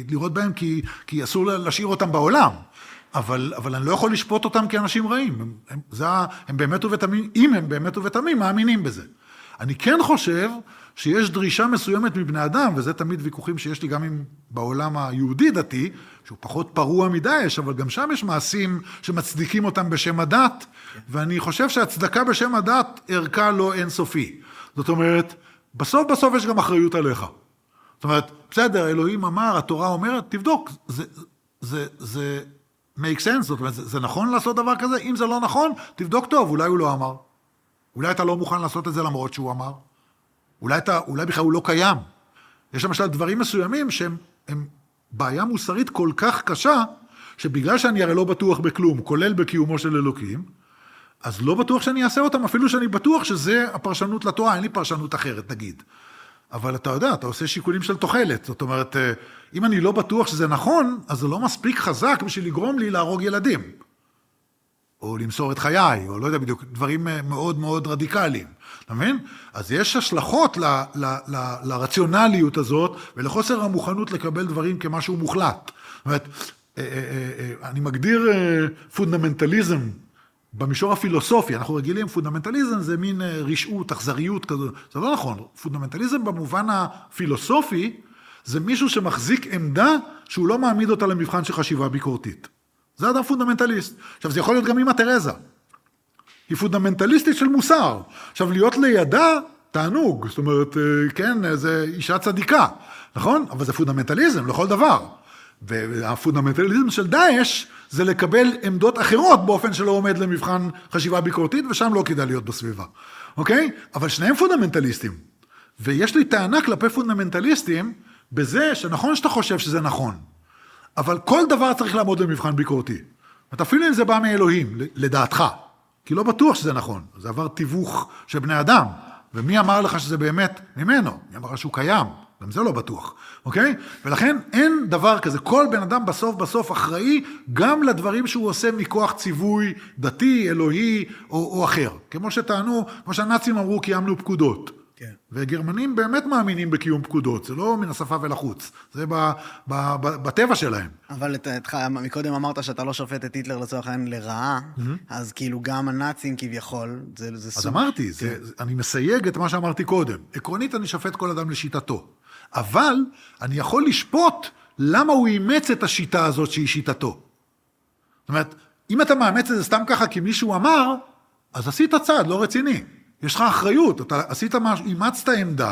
כי אסור להשאיר אותם בעולם. אבל אני לא יכול לשפוט אותם כאנשים רעים. הם באמת ובתמים, אם הם באמת ובתמים, מאמינים בזה. אני כן חושב שיש דרישה מסוימת מבני אדם, וזה תמיד ויכוחים שיש לי גם עם בעולם היהודי דתי, שהוא פחות פרוע מדאעש, אבל גם שם יש מעשים שמצדיקים אותם בשם הדת, ואני חושב שהצדקה בשם הדת ערכה לא אינסופי. זאת אומרת, בסוף יש גם אחריות עליך. זאת אומרת, בסדר, אלוהים אמר, התורה אומרת, תבדוק, זה make sense, זאת אומרת, זה נכון לעשות דבר כזה? אם זה לא נכון, תבדוק טוב, אולי הוא לא אמר. אולי אתה לא מוכן לעשות את זה למרות שהוא אמר. אולי בכלל הוא לא קיים. יש למשל דברים מסוימים שהם בעיה מוסרית כל כך קשה, שבגלל שאני הרי לא בטוח בכלום, כולל בקיומו של אלוקים, אז לא בטוח שאני אעשה אותם, אפילו שאני בטוח שזה הפרשנות לתורה, אין לי פרשנות אחרת, נגיד. אבל אתה יודע, אתה עושה שיקולים של תוחלת. זאת אומרת, אם אני לא בטוח שזה נכון, אז זה לא מספיק חזק בשביל לגרום לי להרוג ילדים. או למסור את חיי, או לא יודע בדיוק, דברים מאוד מאוד רדיקליים. אתה מבין? אז יש השלכות לרציונליות הזאת, ולחוסר המוכנות לקבל דברים כמשהו מוחלט. זאת אומרת, אני מגדיר פונדמנטליזם במישור הפילוסופי. אנחנו רגילים, פונדמנטליזם זה מין רשעות, אכזריות כזו. זה לא נכון. פונדמנטליזם במובן הפילוסופי, זה מישהו שמחזיק עמדה שהוא לא מעמיד אותה למבחן של חשיבה ביקורתית. זה אדם פונדמנטליסט. עכשיו, זה יכול להיות גם אמא תרזה. היא פונדמנטליסטית של מוסר. עכשיו, להיות לידה, תענוג. זאת אומרת, כן, זה אישה צדיקה. נכון? אבל זה פונדמנטליזם לכל דבר. והפונדמנטליזם של דאעש, זה לקבל עמדות אחרות באופן שלא עומד למבחן חשיבה ביקורתית, ושם לא כדאי להיות בסביבה. אוקיי? אבל שניהם פונדמנטליסטים. ויש לי טענה כלפי פונדמנטליסטים, בזה שנכון שאתה חושב שזה נכון. אבל כל דבר צריך לעמוד למבחן ביקורתי. אפילו אם זה בא מאלוהים, לדעתך. כי לא בטוח שזה נכון. זה עבר תיווך של בני אדם. ומי אמר לך שזה באמת ממנו? מי אמר לך שהוא קיים? גם זה לא בטוח. אוקיי? ולכן אין דבר כזה. כל בן אדם בסוף אחראי גם לדברים שהוא עושה מכוח ציווי דתי, אלוהי או אחר. כמו שטענו, כמו שהנאצים אמרו, קיימנו פקודות. כן. וגרמנים באמת מאמינים בקיום פקודות, זה לא מן השפה ולחוץ, זה בטבע שלהם. אבל מקודם אמרת שאתה לא שופט את היטלר לצורך העניין לרעה, אז כאילו גם הנאצים כביכול, זה סוג... אז אמרתי, אני מסייג את מה שאמרתי קודם. עקרונית אני שופט כל אדם לשיטתו, אבל אני יכול לשפוט למה הוא אימץ את השיטה הזאת שהיא שיטתו. זאת אומרת, אם אתה מאמץ את זה סתם ככה כי מישהו אמר, אז עשית צעד לא רציני. יש לך אחריות, אתה עשית משהו, אימצת עמדה,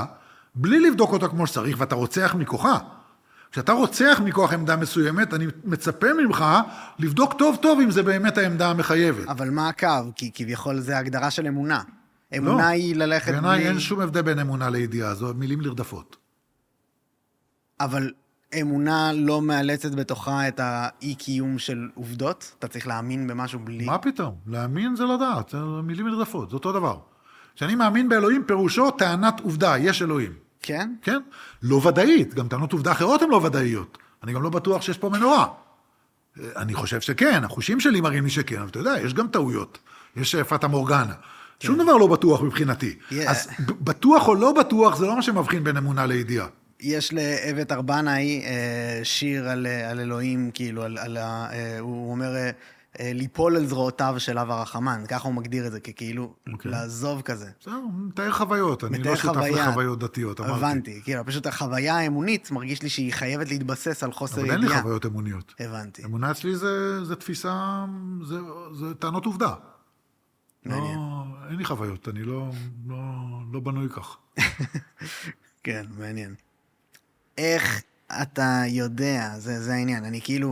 בלי לבדוק אותה כמו שצריך, ואתה רוצח מכוחה. כשאתה רוצח מכוח עמדה מסוימת, אני מצפה ממך לבדוק טוב טוב אם זה באמת העמדה המחייבת. אבל מה הקו? כי כביכול זה הגדרה של אמונה. אמונה היא ללכת בלי... בעיניי אין שום הבדל בין אמונה לידיעה, זו מילים נרדפות. אבל אמונה לא מאלצת בתוכה את האי-קיום של עובדות? אתה צריך להאמין במשהו בלי... מה פתאום? להאמין זה לדעת, זה מילים נרדפות, זה אותו דבר. כשאני מאמין באלוהים, פירושו טענת עובדה, יש אלוהים. כן? כן? לא ודאית, גם טענות עובדה אחרות הן לא ודאיות. אני גם לא בטוח שיש פה מנורה. אני חושב שכן, החושים שלי מראים לי שכן, אבל אתה יודע, יש גם טעויות. יש פטה מורגנה. שום דבר לא בטוח מבחינתי. אז בטוח או לא בטוח, זה לא מה שמבחין בין אמונה לידיעה. יש לאבט ארבנאי שיר על אלוהים, כאילו, הוא אומר, ליפול על זרועותיו של אב הרחמן, ככה הוא מגדיר את זה, כאילו, לעזוב כזה. בסדר, מתאר חוויות, אני לא שותף לחוויות דתיות, אמרתי. הבנתי, כאילו, פשוט החוויה האמונית מרגיש לי שהיא חייבת להתבסס על חוסר ידיעה. אבל אין לי חוויות אמוניות. הבנתי. אמונה אצלי זה תפיסה, זה טענות עובדה. מעניין. אין לי חוויות, אני לא בנוי כך. כן, מעניין. איך אתה יודע, זה העניין, אני כאילו,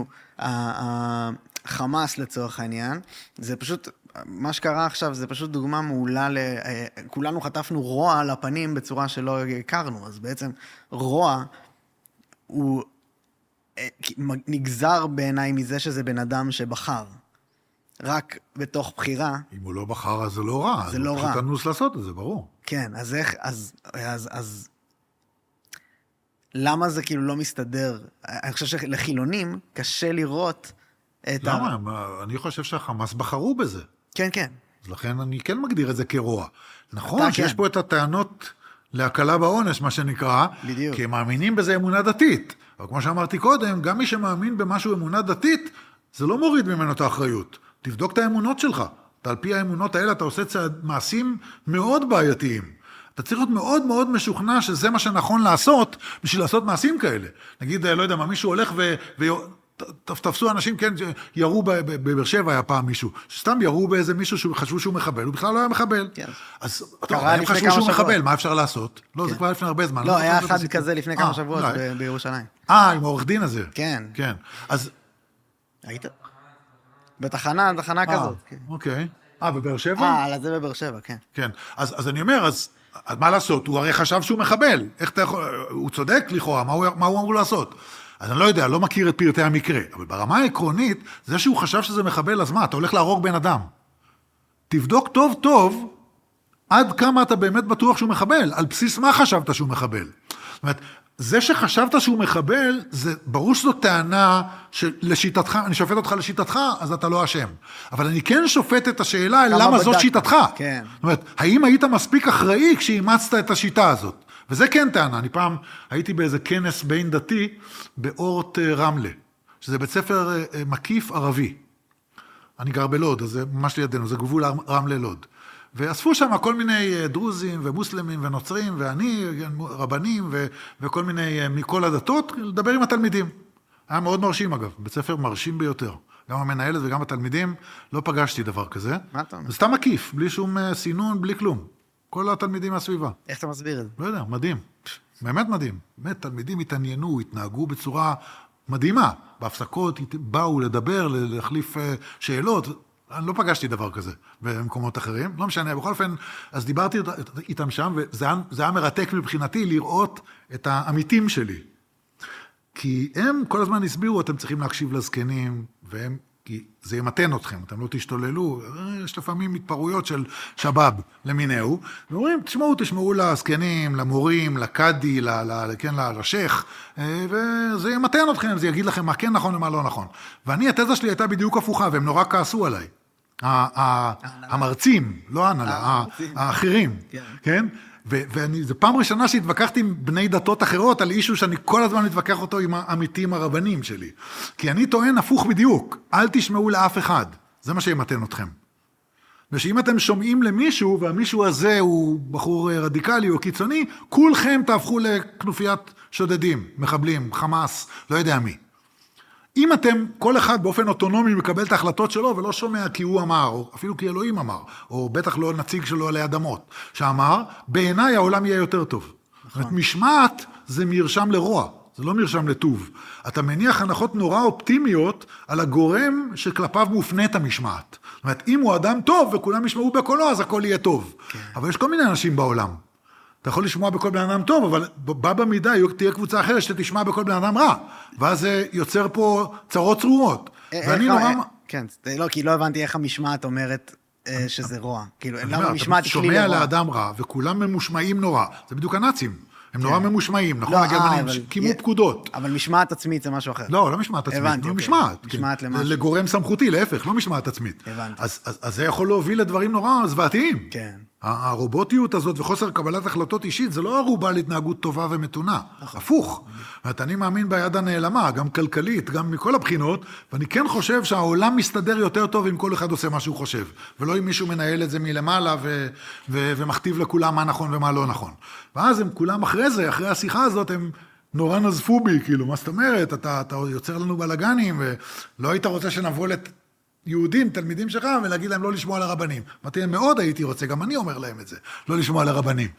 חמאס לצורך העניין, זה פשוט, מה שקרה עכשיו זה פשוט דוגמה מעולה, כולנו חטפנו רוע על הפנים בצורה שלא הכרנו, אז בעצם רוע הוא נגזר בעיניי מזה שזה בן אדם שבחר. רק בתוך בחירה. אם הוא לא בחר, אז זה לא רע. זה לא רע. פשוט אנוס לעשות את זה, ברור. כן, אז איך, אז למה זה כאילו לא מסתדר? אני חושב שלחילונים קשה לראות את למה? אני חושב שהחמאס בחרו בזה. כן, כן. אז לכן אני כן מגדיר את זה כרוע. נכון שיש פה את הטענות להקלה בעונש, מה שנקרא, בדיוק. כי הם מאמינים בזה אמונה דתית. אבל כמו שאמרתי קודם, גם מי שמאמין במשהו אמונה דתית, זה לא מוריד ממנו את האחריות. תבדוק את האמונות שלך. על פי האמונות האלה אתה עושה מעשים מאוד בעייתיים. אתה צריך להיות מאוד מאוד משוכנע שזה מה שנכון לעשות, בשביל לעשות מעשים כאלה. נגיד, לא יודע מה, מישהו הולך תפסו אנשים, כן, ירו בבאר שבע היה פעם מישהו, שסתם ירו באיזה מישהו שחשבו שהוא מחבל, הוא בכלל לא היה מחבל. כן. אז הם חשבו שהוא מחבל, מה אפשר לעשות? לא, זה כבר לפני הרבה זמן. לא, היה אחד כזה לפני כמה שבועות בירושלים. עם העורך דין הזה. כן. כן. אז... היית? בתחנה כזאת. אוקיי. בבאר שבע? על זה בבאר שבע, כן. כן. אז אני אומר, אז מה לעשות? הוא הרי חשב שהוא מחבל. איך אתה יכול... הוא צודק לכאורה, מה הוא אמור לעשות? אז אני לא יודע, לא מכיר את פרטי המקרה, אבל ברמה העקרונית, זה שהוא חשב שזה מחבל, אז מה? אתה הולך להרוג בן אדם. תבדוק טוב טוב, עד כמה אתה באמת בטוח שהוא מחבל, על בסיס מה חשבת שהוא מחבל. זאת אומרת, זה שחשבת שהוא מחבל, זה ברור שזו טענה שלשיטתך, אני שופט אותך לשיטתך, אז אתה לא אשם. אבל אני כן שופט את השאלה, למה זאת שיטתך. כן. זאת אומרת, האם היית מספיק אחראי כשאימצת את השיטה הזאת? וזה כן טענה, אני פעם הייתי באיזה כנס בין דתי באורט רמלה, שזה בית ספר מקיף ערבי. אני גר בלוד, אז זה ממש לידינו, זה גבול רמלה לוד. ואספו שם כל מיני דרוזים ומוסלמים ונוצרים, ואני, רבנים וכל מיני, מכל הדתות, לדבר עם התלמידים. היה מאוד מרשים אגב, בית ספר מרשים ביותר. גם המנהלת וגם התלמידים, לא פגשתי דבר כזה. מה אתה אומר? זה סתם מקיף, בלי שום סינון, בלי כלום. כל התלמידים מהסביבה. איך אתה מסביר את זה? לא יודע, מדהים. באמת מדהים. באמת, תלמידים התעניינו, התנהגו בצורה מדהימה. בהפסקות באו לדבר, להחליף שאלות. אני לא פגשתי דבר כזה במקומות אחרים. לא משנה, בכל אופן, אז דיברתי איתם שם, וזה היה מרתק מבחינתי לראות את העמיתים שלי. כי הם כל הזמן הסבירו, אתם צריכים להקשיב לזקנים, והם... כי זה ימתן אתכם, אתם לא תשתוללו, יש לפעמים התפרעויות של שבאב למיניהו, ואומרים, תשמעו לזקנים, למורים, לקאדי, לשייך, וזה ימתן אתכם, זה יגיד לכם מה כן נכון ומה לא נכון. ואני, התזה שלי הייתה בדיוק הפוכה, והם נורא כעסו עליי. המרצים, לא ההנהלה, האחרים, כן? וזו פעם ראשונה שהתווכחתי עם בני דתות אחרות על אישו שאני כל הזמן מתווכח אותו עם העמיתים הרבנים שלי. כי אני טוען הפוך בדיוק, אל תשמעו לאף אחד, זה מה שימתן אתכם. ושאם אתם שומעים למישהו, והמישהו הזה הוא בחור רדיקלי או קיצוני, כולכם תהפכו לכנופיית שודדים, מחבלים, חמאס, לא יודע מי. אם אתם, כל אחד באופן אוטונומי מקבל את ההחלטות שלו, ולא שומע כי הוא אמר, או אפילו כי אלוהים אמר, או בטח לא נציג שלו עלי אדמות, שאמר, בעיניי העולם יהיה יותר טוב. זאת אומרת, משמעת זה מרשם לרוע, זה לא מרשם לטוב. אתה מניח הנחות נורא אופטימיות על הגורם שכלפיו מופנית המשמעת. זאת אומרת, אם הוא אדם טוב וכולם ישמעו בקולו, אז הכל יהיה טוב. כן. אבל יש כל מיני אנשים בעולם. אתה יכול לשמוע בכל בן אדם טוב, אבל בא במידה, תהיה קבוצה אחרת שתשמע בכל בן אדם רע. ואז זה יוצר פה צרות צרורות. ואני נורא... כן, לא, כי לא הבנתי איך המשמעת אומרת שזה רוע. כאילו, למה המשמעת היא כלי לרוע? שומע לאדם רע, וכולם ממושמעים נורא. זה בדיוק הנאצים. הם נורא ממושמעים, נכון? הגרמנים קימו פקודות. אבל משמעת עצמית זה משהו אחר. לא, לא משמעת עצמית, לא משמעת. משמעת למשהו. לגורם סמכותי, להפך, לא משמעת עצמית. הבנתי. אז זה יכול להוביל לדברים נורא זוועתיים. כן. הרובוטיות הזאת וחוסר קבלת החלטות אישית, זה לא ערובה להתנהגות טובה ומתונה. הפוך. אני מאמין ביד הנעלמה, גם כלכלית, גם מכל הבחינות, ואני כן חושב שהעולם מסתדר יותר טוב אם כל אחד עושה מה שהוא חושב, ולא אם מישהו מנהל את זה מלמעלה ומכתיב לכולם מה נכון ומה לא נכון. ואז הם כולם אחרי זה, אחרי השיחה הזאת, הם נורא נזפו בי, כאילו, מה זאת אומרת? אתה יוצר לנו בלגנים, ולא היית רוצה שנבוא יהודים, תלמידים שלך, ולהגיד להם לא לשמוע על הרבנים. אמרתי להם, מאוד הייתי רוצה, גם אני אומר להם את זה, לא לשמוע על הרבנים.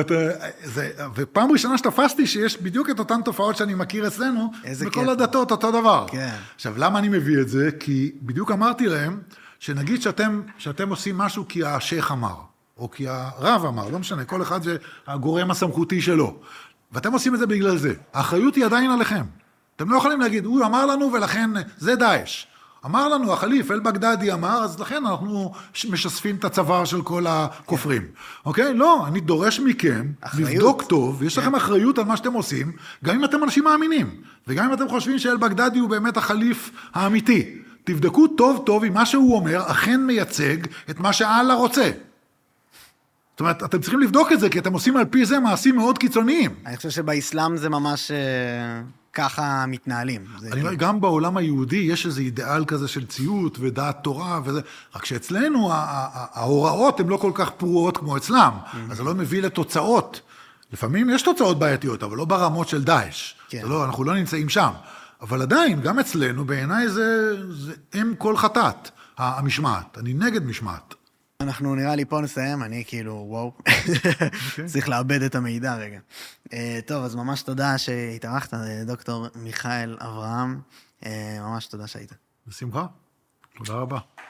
ופעם ראשונה שתפסתי שיש בדיוק את אותן תופעות שאני מכיר אצלנו, בכל הדתות אותו דבר. כן. עכשיו, למה אני מביא את זה? כי בדיוק אמרתי להם, שנגיד שאתם עושים משהו כי השייך אמר, או כי הרב אמר, לא משנה, כל אחד זה הגורם הסמכותי שלו. ואתם עושים את זה בגלל זה. האחריות היא עדיין עליכם. אתם לא יכולים להגיד, הוא אמר לנו ולכן זה דאעש. אמר לנו, החליף, אל-בגדדי אמר, אז לכן אנחנו משספים את הצוואר של כל הכופרים. אוקיי? לא, אני דורש מכם לבדוק טוב, יש לכם אחריות על מה שאתם עושים, גם אם אתם אנשים מאמינים, וגם אם אתם חושבים שאל-בגדדי הוא באמת החליף האמיתי. תבדקו טוב טוב אם מה שהוא אומר אכן מייצג את מה שאללה רוצה. זאת אומרת, אתם צריכים לבדוק את זה, כי אתם עושים על פי זה מעשים מאוד קיצוניים. אני חושב שבאסלאם זה ממש ככה מתנהלים. אני אומר, גם בעולם היהודי יש איזה אידיאל כזה של ציות ודעת תורה וזה, רק שאצלנו ההוראות הן לא כל כך פרועות כמו אצלם, אז זה לא מביא לתוצאות. לפעמים יש תוצאות בעייתיות, אבל לא ברמות של דאעש. אנחנו לא נמצאים שם. אבל עדיין, גם אצלנו, בעיניי זה אם כל חטאת, המשמעת. אני נגד משמעת. אנחנו נראה לי פה נסיים, אני כאילו, וואו, צריך לאבד את המידע רגע. טוב, אז ממש תודה שהתארחת, דוקטור מיכאל אברהם, ממש תודה שהיית. בשמחה, תודה רבה.